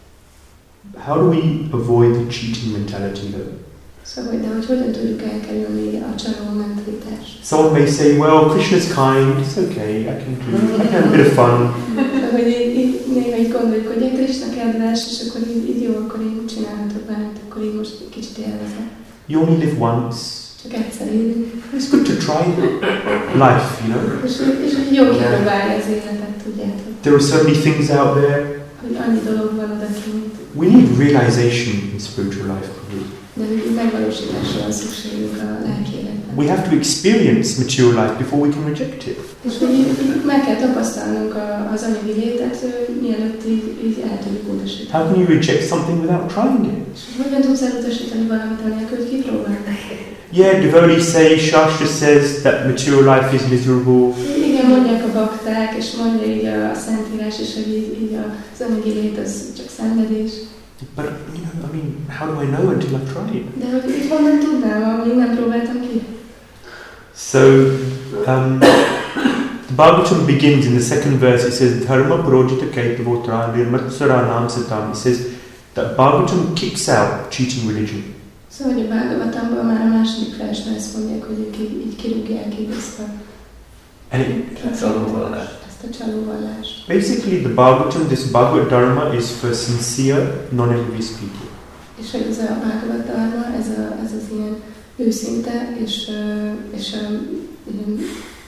How do we avoid the cheating mentality though? Szóval, de hogy hogyan tudjuk elkerülni a csaló mentalitást? Someone may say, well, Krishna's kind, it's okay, I can do, I can have a bit of fun. Hogy így, így, néha így gondoljuk, hogy egy Krishna kedves, és akkor így, így jó, akkor így csinálhatok bármit, akkor így most kicsit élvezem. You only live once. Csak egyszer élünk. It's good to try life, you know. És, és jó kipróbálni az életet, tudjátok. There are so many things out there. Hogy annyi dolog van odakint. We need realization in spiritual life, probably. De hogy megvalósításra van szükségünk a lelki életben. We have to experience material life before we can reject it. És hogy így, így meg kell tapasztalnunk a, az anyagi létet, mielőtt így, így el tudjuk utasítani. How can you reject something without trying it? És hogyan tudsz elutasítani valamit, anélkül, hogy kipróbálni? Yeah, devotees say, Shastra says that material life is miserable. Igen, mondják a bakták, és mondja így a Szentírás is, hogy így, így az anyagi lét az csak szenvedés. But, you know, I mean, how do I know until I try it? De hogy így honnan tudnám, amíg nem próbáltam ki? So, um, the Bhagavatam begins in the second verse, it says, Dharma Projita Kaitavotra Nirmatsaranam Satam. It says that Bhagavatam kicks out cheating religion. Szóval, hogy a Bhagavatamban már a második versben ezt mondják, hogy ők így, így kirúgják így ezt a, And it, ezt a csalóvallást. basically, the Bhagavatam, this Bhagavad Dharma is for sincere, non-envious people. És hogy ez a Bhagavad Dharma, ez, a, ez az ilyen őszinte, és, és a, ilyen,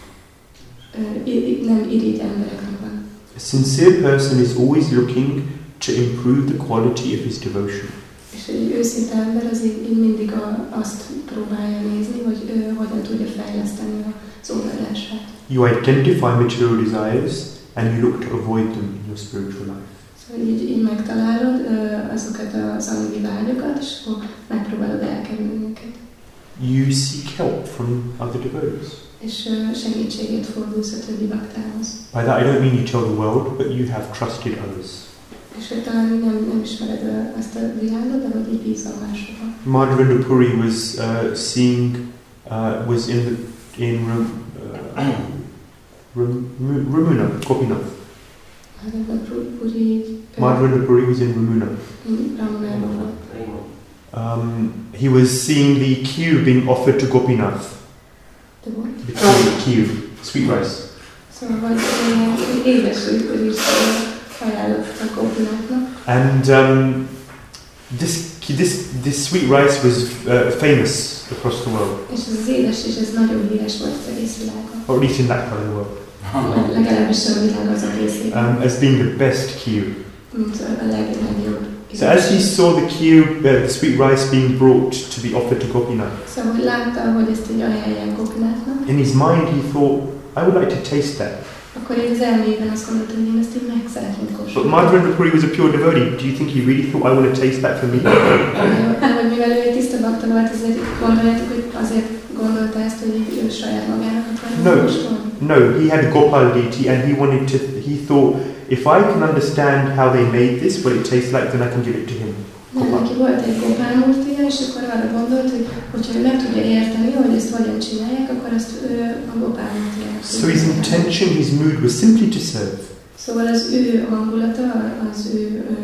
nem irigy embereknek van. A sincere person is always looking to improve the quality of his devotion. És egy őszinte ember az így, így mindig a, azt próbálja nézni, hogy ő, hogyan tudja fejleszteni az olvadását. You identify material desires and you look to avoid them in your spiritual life. Szóval így, így megtalálod azokat az anyagi vágyokat, és akkor megpróbálod elkerülni őket. You seek help from other devotees. És segítségét fordulsz a többi baktához. By that I don't mean you tell the world, but you have trusted others. És hogy talán nem, nem ismered ezt a világot, de hogy így bízol másokban. Madhavendra Puri was uh, seeing, uh, was in the, in Ram, uh, Ram, Ramuna, Gopinath. Madhavendra Puri was in Ramuna. Um, he was seeing the kheer being offered to Gopinath. The what? The kheer, kheer, sweet rice. Szóval vagy édes is ajánlott a Gopinathnak. And um, this, this, this sweet rice was uh, famous across the world. És ez az édes is, ez nagyon híres volt az egész világon. Or at least in that part of the world. Legalábbis a világ az egészében. Um, as being the best kheer. Mint a legnagyobb. So as he saw the kheer, uh, the sweet rice being brought to be offered to Gopinath, Szóval hogy látta, hogy ezt így ajánlják Gopinathnak. in his mind he thought, I would like to taste that. Akkor így az elméjében azt gondolta, hogy én ezt így meg szeretném But kóstolni. Madhavendra Puri was a pure devotee. Do you think he really thought, I want to taste that for me? Hogy mivel ő egy tiszta bakta volt, azért gondoljátok, hogy azért gondolta ezt, hogy így ő saját magának akarja No. kóstolni? No, he had Gopal deity and he wanted to, he thought, if I can understand how they made this, what it tastes like, then I can give it to him. Nem, neki volt egy Gopálmurtija, és akkor arra gondolt, hogy hogyha ő meg tudja érteni, hogy ezt hogyan csinálják, akkor azt ő a Gopálmurtijának. So his intention, his mood was simply to serve. Szóval az ő hangulata, az ő,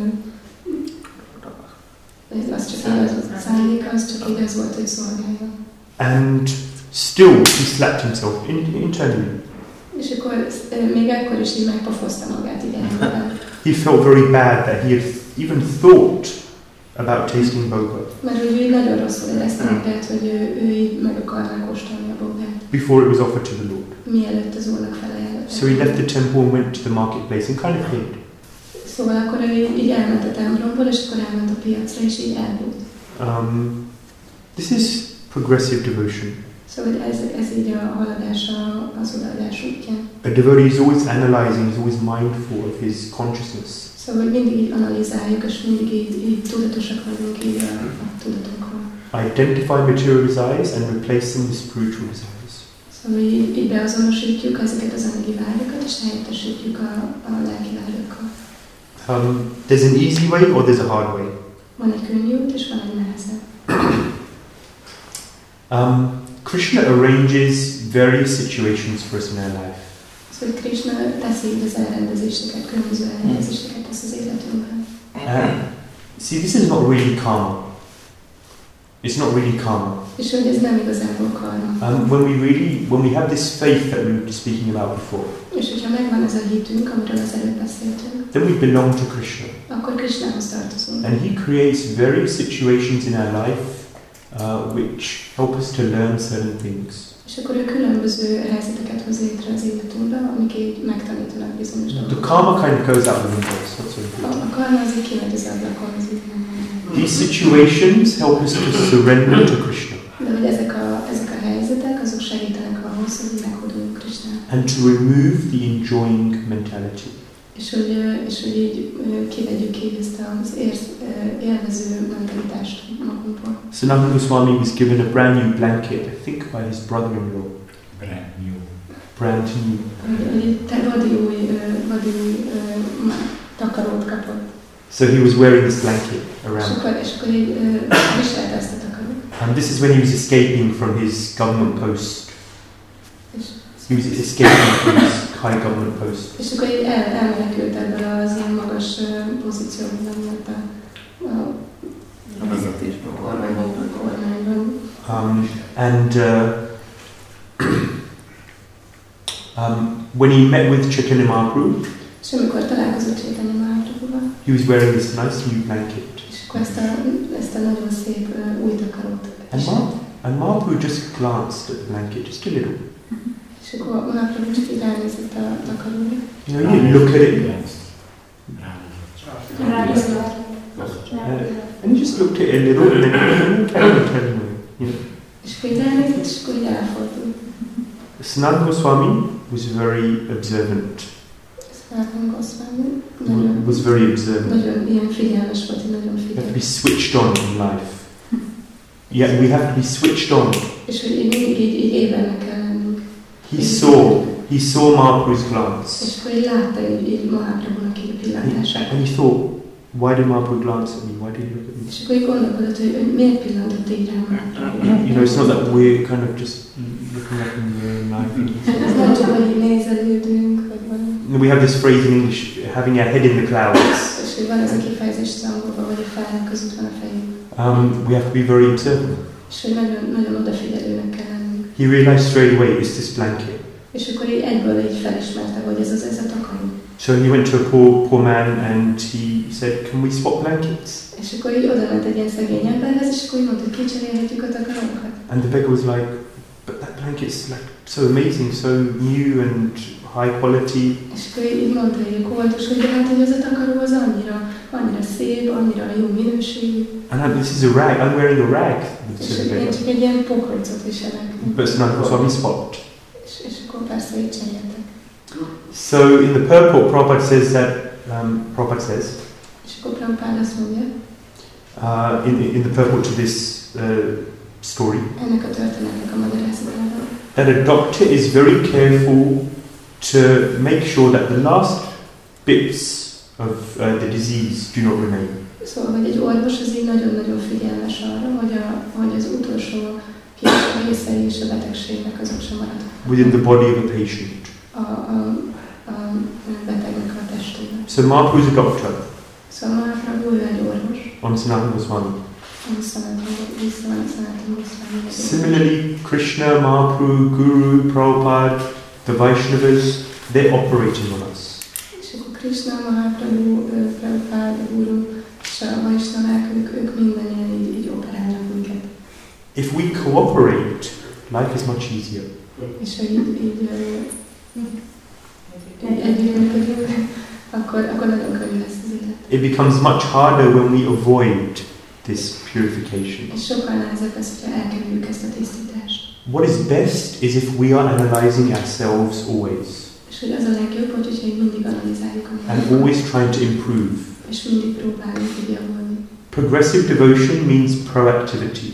ő az csak igaz, a szándéka, az csak igaz volt, hogy szolgáljon. And still he slapped himself in, internally. És akkor még akkor is így megpofozta magát így elmében. He felt very bad that he had even thought about tasting boga Mert hogy ő nagyon rosszul érezte magát, hogy ő, ő így meg akarná kóstolni a bogát. before it was offered to the Lord. Mielőtt az Úrnak felajánlott. So he left the temple and went to the marketplace and kind of hid. Szóval akkor ő így, így elment a templomból, és akkor elment a piacra, és így elbújt. Um, this is progressive devotion. Szóval ez, ez így a haladás az odaadás útján. A devotee is always analyzing, is always mindful of his consciousness. Szóval hogy mindig így analizáljuk, és mindig így, így tudatosak vagyunk így a, a tudatunkról. Identify material desires and replace them with spiritual desires. Szóval így, így beazonosítjuk ezeket az anyagi vágyakat, és helyettesítjük a, a lelki vágyakkal. Um, there's an easy way or there's a hard way. Van egy könnyű út, és van egy nehezebb. um, Krishna arranges various situations for us in our life. Szóval Krishna teszi az elrendezéseket, különböző elrendezéseket tesz az életünkben. Uh, see, this is not really karma. It's not really karma. És hogy ez nem igazából karma. Um, when we really, when we have this faith that we were speaking about before, És hogyha megvan ez a hitünk, amiről az előbb beszéltünk, then we belong to Krishna. akkor Krishnához tartozunk. And he creates various situations in our life uh, which help us to learn certain things. És akkor ő különböző helyzeteket hoz létre az életünkbe, amik így megtanítanak bizonyos The dolgokat. karma kind of goes out the window. It's not so A, important. a karma az így kimegy az ablakon, az így nem. These situations help us to surrender to Krishna De hogy ezek a, ezek a helyzetek, azok segítenek ahhoz, hogy meghóduljunk Krishnának. and to remove the enjoying mentality. És hogy, és hogy így kivegyük ki ezt az érz, élvező mentalitást magunkból. Sanatana Goswami was given a brand new blanket, I think by his brother-in-law. Brand new. Brand new. Hogy, hogy te vadi új, vadi új takarót kapott. So he was wearing this blanket És around. akkor, és akkor így viselte ezt a takarót. And this is when he was escaping from his government post. És, He was escaping from his high government post. és akkor így el, elmenekült ebből az ilyen magas pozícióban, amit a, a, a vezetésben, a kormányban, a kormányban. Um, and uh, um, when he met with Chaitanya Mahaprabhu, És amikor találkozott Chaitanya Mahaprabhuval, he was wearing this nice new blanket. és akkor ezt a, ezt a nagyon szép uh, új takarót And, viselte. Ma- and Mahaprabhu just glanced at the blanket, just a little. És akkor Mahaprabhu csak így ránézett a takaróra. You know, he didn't look at it. Uh, and he just looked at it a little and then he carried on turning away. You know. És akkor így ránézett, és akkor így elfordult. Sanatana Goswami was very observant. Sanatana Goswami w- nagyon, was very observant. nagyon ilyen figyelmes volt, így nagyon We have to be figyelmes. switched on in life. Yeah, we have to be switched on. És hogy így mindig így, így ébernek kell lennünk. He saw, he saw Mahaprabhu's glance. És akkor így látta így, így Mahaprabhunak így a pillantását. And he thought, why did Mahaprabhu glance at me? Why did he look at me? És akkor így gondolkodott, hogy, hogy miért pillantott így rám Mahaprabhu. You know, it's not that we're kind of just looking up in the air and laughing. Ez nem csak, hogy így nézelődünk, vagy valami. We have this phrase in English, having our head in the clouds. És hogy van ez a kifejezés angolban, hogy a felhők között van a fejünk. Um, we have to be very observant. És hogy nagyon, nagyon odafigyelőnek kell lennünk. He realized straight away it's this blanket. És akkor így egyből így felismerte, hogy ez az ez a takaró. So he went to a poor, poor man and he said, can we swap blankets? És akkor így oda ment egy ilyen szegény emberhez, és akkor így mondta, hogy kicserélhetjük a takarókat. And the beggar was like, but that blanket's like so amazing, so new and high quality. És akkor így mondta egy koltos, hogy de hát, hogy az a takaró az annyira, annyira szép, annyira jó minőségű. And I'm, this is a rag, I'm wearing a rag. És said the én beggar. csak egy ilyen pokrócot viselek. But Sanatana Goswami swapped. És, és akkor persze így cseréltek. So in the purport, Prabhupada says that, um, Prabhupada says, És akkor Prabhupád azt mondja, uh, in, in the purport to this uh, story, ennek a történetnek a magyarázatában, that a doctor is very careful to make sure that the last bits of uh, the disease do not remain. Szóval, hogy egy orvos az így nagyon-nagyon figyelmes arra, hogy, a, hogy az utolsó kis részei és a betegségnek azok sem maradnak Within the body of a patient. a, a, a betegnek a testében. So Mahaprabhu is a doctor Szóval Mahaprabhu ő egy orvos, on Sanatana Goswami. ami Sanatana Goswami. Similarly, Krishna, Mahaprabhu, Guru, Prabhupada, the Vaishnavas, they're operating on us. És akkor Krishna, Mahaprabhu, Prabhupád, Guru, és a Vaisnavák, ők, ők mindenien így, így operálnak minket. If we cooperate, life is much easier. És hogy így, így, így együttműködünk, akkor, akkor nagyon könnyű lesz az élet. It becomes much harder when we avoid this purification. És sokkal nehezebb lesz, hogyha elkerüljük ezt a tisztítást. What is best is if we are analyzing ourselves always És hogy az a legjobb, hogy hogyha így mindig analizáljuk a and magunkat, always trying to improve. és mindig próbálunk így javulni. Progressive devotion means proactivity.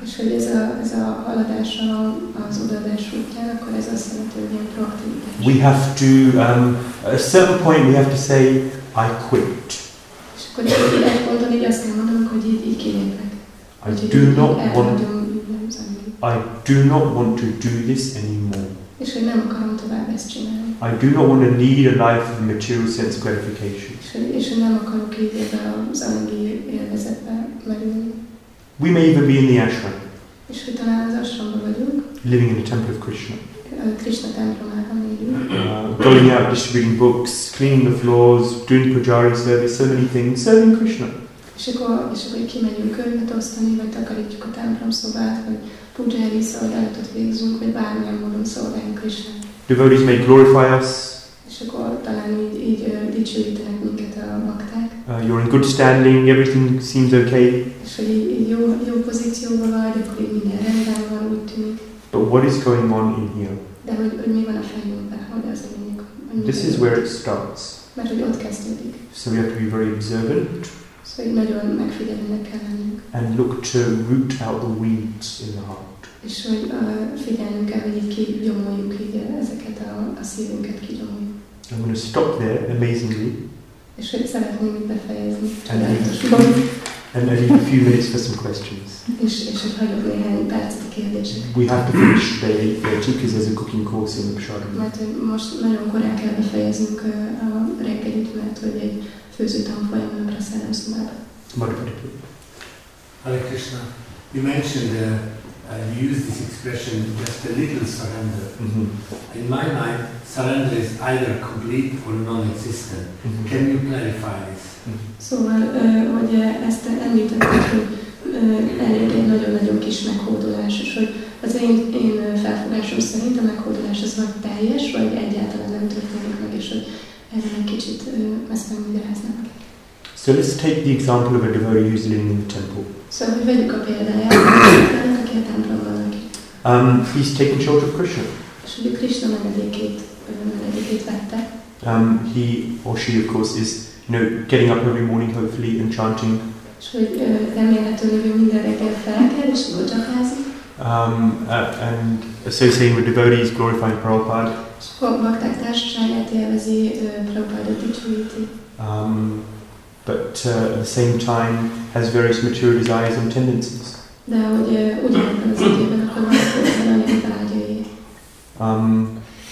És hogy ez a, ez a haladás az odaadás útján, akkor ez azt jelenti, hogy ilyen proaktivitás. We have to, um, at a certain point we have to say, I quit. És akkor így egy ponton így azt kell mondanunk, hogy így, így kilépek. I do not want, I do not want to do this anymore. És hogy nem akarom tovább ezt csinálni. I do not want to lead a life of material sense gratification. És, és hogy nem akarok így ebbe az anyagi élvezetbe merülni. We may even be in the ashram, És hogy talán az ashramban vagyunk, living in the temple of Krishna, Krishna templomában élünk. uh, going out distributing books, cleaning the floors, doing pujari service, so many things, serving Krishna. És akkor, és akkor kimegyünk könyvet osztani, vagy takarítjuk a templomszobát, vagy pujari szolgálatot végzünk, vagy bármilyen módon szolgáljunk Krishna. Devotees may glorify us. És akkor talán így, így uh, dicsőítenek minket a bakták. Uh, you're in good standing, everything seems okay. És hogy így, így jó, jó pozícióban vagy, akkor így minden rendben van, úgy tűnik. But what is going on in here? De hogy, hogy mi van a fejünkben, hogy az mondjuk. This is where it starts. Mert hogy ott kezdődik. So we have to be very observant. Szóval így nagyon megfigyelőnek kell lennünk. And look to root out the weeds in the heart. És hogy uh, figyelnünk kell, hogy így kigyomoljuk így ezeket a, a szívünket kigyomoljuk. I'm going to stop there, amazingly. És hogy szeretném itt befejezni. And and I leave a few minutes for some questions. És, és hogy hagyok néhány percet a kérdések. We have to finish today at eight thirty because there's a cooking course in the Prashadam. Mert hogy most nagyon korán kell befejeznünk a reggelit, mert hogy egy főző tanfolyam a Prasádam szobában. Hare Krishna, you mentioned, uh, uh, you used this expression, just a little surrender. Mm-hmm. In my mind, surrender is either complete or non-existent. Mm-hmm. Can you clarify this? Mm-hmm. Szóval, hogy ezt említettem, hogy elég egy nagyon-nagyon kis meghódolás, és hogy az én, én felfogásom szerint a meghódolás az vagy teljes, vagy egyáltalán nem történik meg, és hogy erről egy kicsit ezt megmagyaráznám. So let's take the example of a devotee who's living in the temple. Szóval, hogy vegyük a példáját, aki a templomban lakik. Um, he's taken shelter of Krishna. És hogy a Krishna menedékét, menedékét vette. Um, he or she, of course, is you know getting up every morning, hopefully, and chanting. És hogy remélhetőleg ő minden reggel felkel, és akkor csapázik. Um, uh, and associating with devotees, glorifying Prabhupada. És akkor bakták társaságát élvezi, Prabhupada dicsőíti. Um, but uh, at the same time has various material desires and tendencies. De hogy ugyanebben az időben akkor van anyagi vágyai. Um,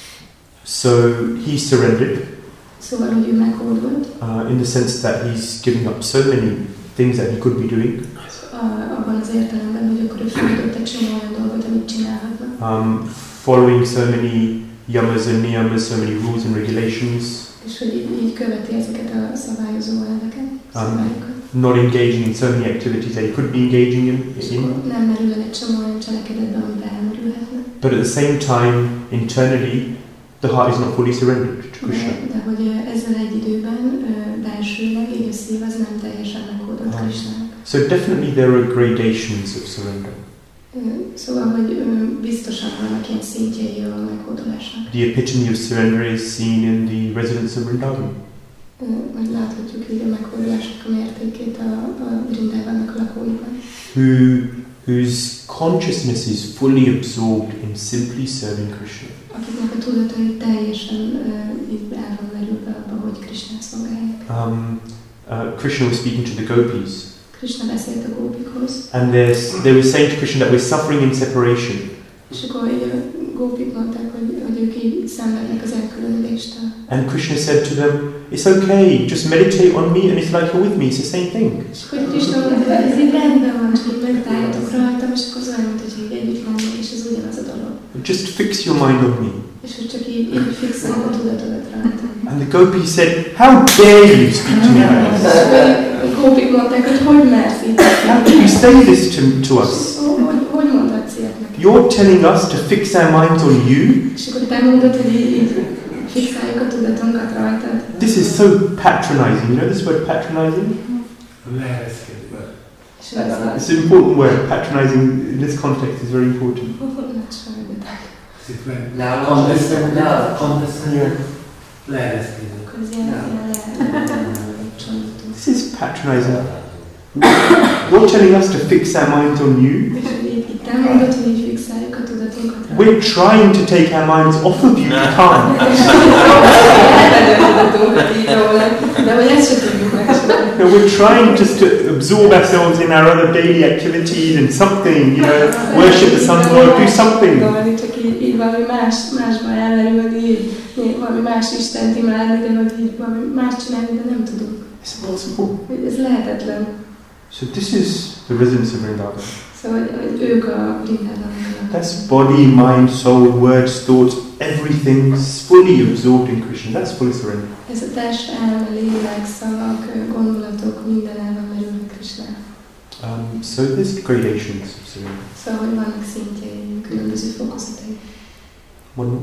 so he surrendered. Szóval, hogy ő meghódult. Uh, in the sense that he's giving up so many things that he could be doing. Abban az értelemben, hogy akkor ő feladott egy csomó olyan dolgot, amit csinálhatna. Um, following so many yamas and niyamas, so many rules and regulations. És hogy így, így követi ezeket a szabályozó elveket, szabályokat. Um, not engaging in so many activities that he could be engaging in. in. Nem merül el egy csomó olyan cselekedetbe, amiben elmerülhetne. But at the same time, internally, the heart is not fully surrendered to Krishna. De, de hogy ezzel egy időben belsőleg így a szív az nem teljesen meghódott um, Krishnának. So definitely there are gradations of surrender. Szóval, hogy biztosan vannak ilyen szintjei a meghódolásnak. The epitome of surrender is seen in the residents of Vrindavan. Hogy láthatjuk így a meghódolásnak a mértékét a, a Vrindavannak lakóiban. Who, whose consciousness is fully absorbed in simply serving Krishna. Akiknek a tudatai teljesen uh, így el van merülve abba, hogy Krishnát szolgálják. Um, uh, Krishna was speaking to the gopis. Krishna beszélt a gópikhoz. And they were saying to Krishna that we're suffering in separation. És akkor így a gópik mondták, hogy, hogy ők így szenvednek az elkülönüléstől. And Krishna said to them, it's okay, just meditate on me and it's like you're with me, it's the same thing. És akkor Krishna mondta, hogy ez így rendben van, csak így megtáljatok rajtam, és akkor az olyan, mint hogy így együtt lennék, és ez ugyanaz a dolog. Just fix your mind on me. És hogy csak így, így fixálj a tudatodat rajtam. And the gopis said, how dare you speak to me like this? A gópik mondták, hogy hogy mersz így. How can you say this to, to us? Hogy, hogy mondhatsz ilyet neki? You're telling us to fix our minds on you? És akkor te mondod, hogy így, így fixáljuk a tudatunkat rajtad. This is so patronizing. You know this word patronizing? It's an important word. Patronizing in this context is very important. Now, condescend, now, condescend, This is patronizing. You're telling us to fix our minds on you? mondod, hogy így fixáljuk a tudatunkat. We're trying to take our minds off of you, we can't. De hogy ezt sem tudjuk megcsinálni. You know, we're trying just to absorb ourselves in our other daily activities and something, you know, worship the sun god, do something. Csak így, így valami más, másba elmerülni, így, így valami más Istent imádni, de hogy így valami más csinálni, de nem tudunk. It's impossible. Ez lehetetlen. So this is the residence of Vrindavan. Szóval, hogy, hogy ők a Vrindavanok. That's body, mind, soul, words, thoughts, everything is fully absorbed in Krishna. That's fully surrender. Ez a test, elme, lélek, szavak, gondolatok, minden el van merülve Krishnán. Um, so there's gradations of surrender. Szóval, hogy vannak szintjei, különböző fokozatai. One more.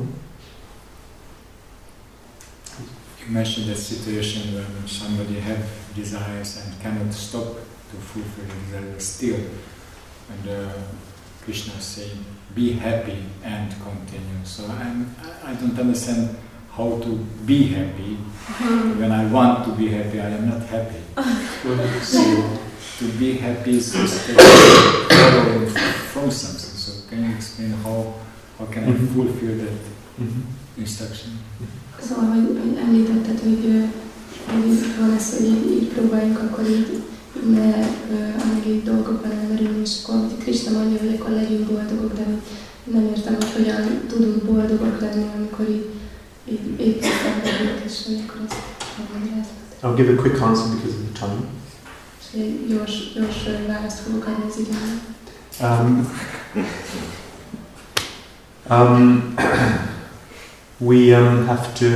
You mentioned that situation when somebody have desires and cannot stop to fulfill the desires still, and uh, Krishna is saying, "Be happy and continue." So I'm, I don't understand how to be happy. When I want to be happy, I am not happy. So to be happy is just following from something. So can you explain how how can I fulfill that instruction? Szóval, hogy, hogy említetted, hogy, hogy van ez, hogy így, így próbáljunk akkor így ne anyagi dolgokban elmerülni, és akkor, hogy Krishna mondja, hogy akkor legyünk boldogok, de nem értem, hogy hogyan tudunk boldogok lenni, amikor így így így szenvedünk, és akkor ezt megmagyarázat. I'll give a quick answer because of the time. És egy gyors, gyors választ fogok adni az időben. Um, um, we um, have to,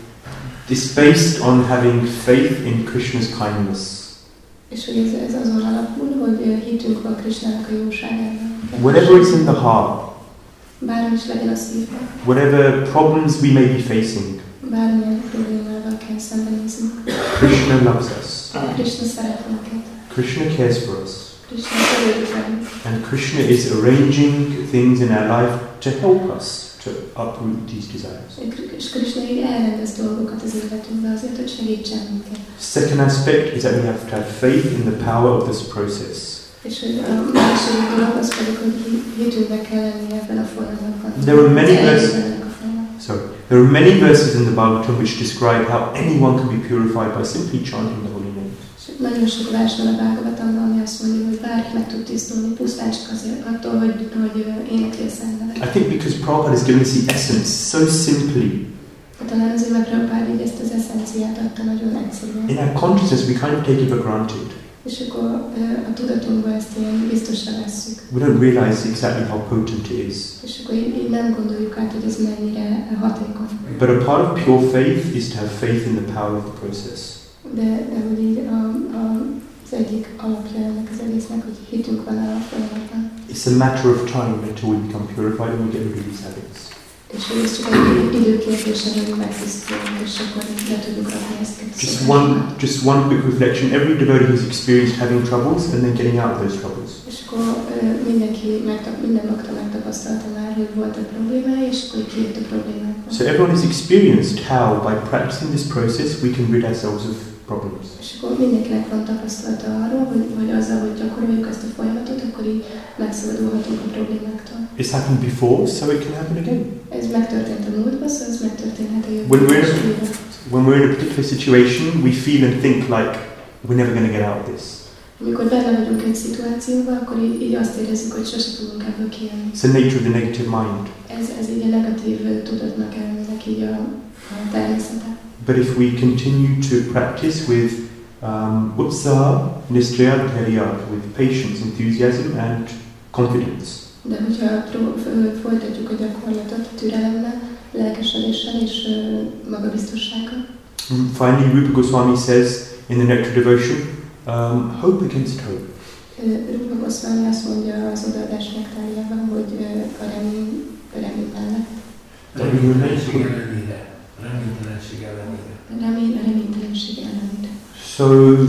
it's based on having faith in Krishna's kindness. És hogy ez, ez azon alapul, hogy hitünk van Krishnának a jóságában. Whatever is in the heart, bármi is legyen a szívben, whatever problems we may be facing, bármilyen problémával kell szembenéznünk, Krishna loves us. Krishna szeret minket. Krishna cares for us. Krishna törődik velünk. And Krishna is arranging things in our life to help us to uproot these desires. És Krishna így elrendez dolgokat az életünkben azért, hogy segítsen minket. Second aspect is that we have to have faith in the power of this process. És a másik dolog az pedig, hogy hitünknek kell lenni ebben a folyamatban. There are many verses. Sorry, there are many verses in the Bhagavatam which describe how anyone can be purified by simply chanting the holy name. Nagyon sok vers van a Bhagavatamban, ami azt mondja, hogy bárki meg tud tisztulni, pusztán csak azért attól, hogy, hogy énekli a Szent nevet. I think because Prabhupada has given us the essence so simply. Talán azért, mert Prabhupada így ezt az eszenciát adta nagyon egyszerűen. In our consciousness we kind of take it for granted. És akkor a tudatunkban ezt ilyen biztosra vesszük. We don't realize exactly how potent it is. És akkor így, így nem gondoljuk át, hogy ez mennyire hatékony. But a part of pure faith is to have faith in the power of the process. De, de hogy így a, a, az egyik alapja ennek az egésznek, hogy hitünk van a folyamatban. It's a matter of time until we become purified and we get rid of these habits. És ez csak egy időkérdése, hogy megtisztulunk, és akkor le tudjuk rakni ezt. Just one, just one quick reflection. Every devotee who's experienced having troubles and then getting out of those troubles. És akkor mindenki, megtap, minden bakta megtapasztalta már, hogy voltak problémái, és akkor kijött a problémákban. So everyone has experienced how, by practicing this process, we can rid ourselves of problems. És akkor mindenkinek van tapasztalata arról, hogy, hogy azzal, hogy gyakoroljuk ezt a folyamatot, akkor így megszabadulhatunk a problémáktól. It's happened before, so it can happen again. Ez megtörtént a múltban, szóval ez megtörténhet a When we're, jövőben. when we're in a particular situation, we feel and think like we're never going to get out of this. Amikor benne vagyunk egy szituációban, akkor így, így azt érezzük, hogy sose tudunk ebből kijönni. It's the nature of the negative mind. Ez, ez így a negatív tudatnak elmennek így a, a természete. But if we continue to practice with um, utsaha, nishtaya, dharya, with patience, enthusiasm and confidence, de hogyha folytatjuk a gyakorlatot türelemmel, lelkesedéssel és magabiztossággal. Finally, Rupa Goswami says in the Nectar Devotion, um, hope against hope. Rupa Goswami azt mondja az odaadás nektárjában, hogy a remény, a remény mellett. Reménytelenség ellenére. Reménytelenség ellenére. Remény, a reménytelenség ellenére. So,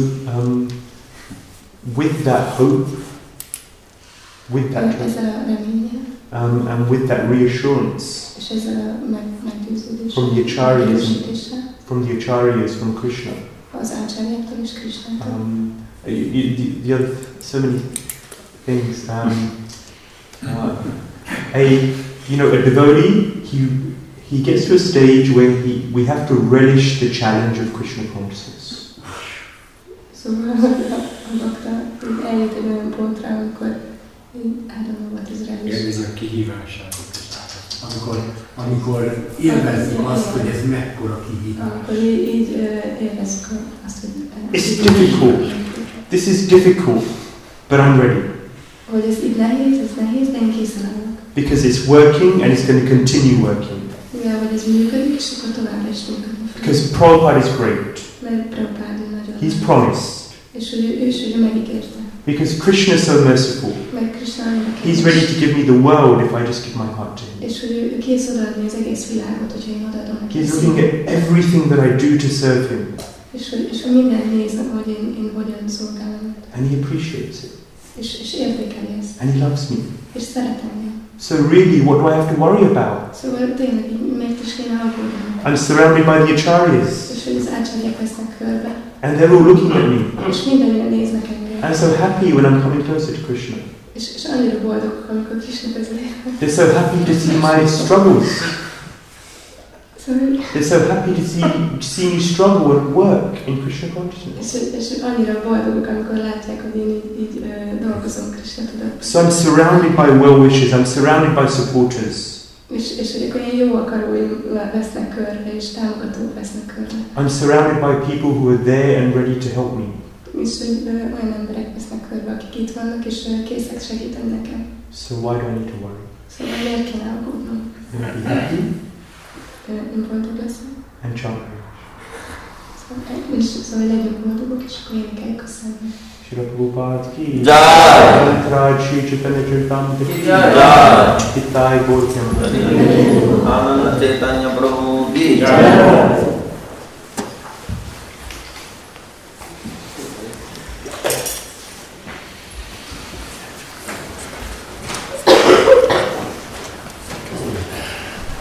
um, with that hope, with that um, and with that reassurance from the acharyas, from the acharyas, from Krishna, um, the, the other so many things. Um, A, you know, a devotee, he, he gets to a stage where he, we have to relish the challenge of Krishna consciousness. Szóval a bakta eljut egy olyan pontra, amikor I don't know what is relish. Élvezi a kihívását. Amikor, amikor élvezzük azt, hogy ez mekkora kihívás. Amikor így, így élvezzük azt, hogy... It's difficult. This is difficult, but I'm ready. Hogy ez így nehéz, ez nehéz, de én készen állok. Because it's working and it's going to continue working. Mivel, hogy ez működik, és akkor továbbra is működik. Because Prabhupada is great. Mert Prabhupada nagyon. He's promised. És ő, ő, ő megígérte. Because Krishna is so merciful. Mert Krishna annyira kedves. He's ready to give me the world if I just give my heart to him. És hogy ő kész odaadni az egész világot, hogyha én odaadom neki. He's looking at everything that I do to serve him. És hogy, és hogy minden néznek, hogy én, én hogyan szolgálom. And he appreciates it. És, és értékeli ezt. And he loves me. És szeretem engem. So really, what do I have to worry about? Szóval tényleg, miért is kéne aggódnom? I'm surrounded by the acharyas. És hogy az ácsáriák vesznek körbe. And they're all looking at me. És mindenre néznek engem. I'm so happy when I'm coming closer to Krishna. És, és annyira boldog, amikor Krishna közel jön. They're so happy to see my struggles. Szóval, They're so happy to see, to see me struggle and work in Krishna consciousness. és, és annyira boldogok, amikor látják, hogy én így, így uh, dolgozom Krishna tudatban. So I'm surrounded by well-wishers, I'm surrounded by supporters. És, és hogy akkor ilyen jó akaróim vesznek körbe, és támogatók vesznek körbe. I'm surrounded by people who are there and ready to help me. És hogy uh, olyan emberek vesznek körbe, akik itt vannak, és uh, készek segíteni nekem. So why do I need to worry? Szóval miért kéne aggódnom? I'm going to be happy Uh, én boldog leszek. and chant. Szóval, és szóval legyünk boldogok, és akkor énekeljük a szemben. Srila Prabhupada ki Jai! Antaraj Shri Chaitanya Charitamrita ki Jai! Hitai Gautama Ananda Chaitanya Prabhu ki Jai!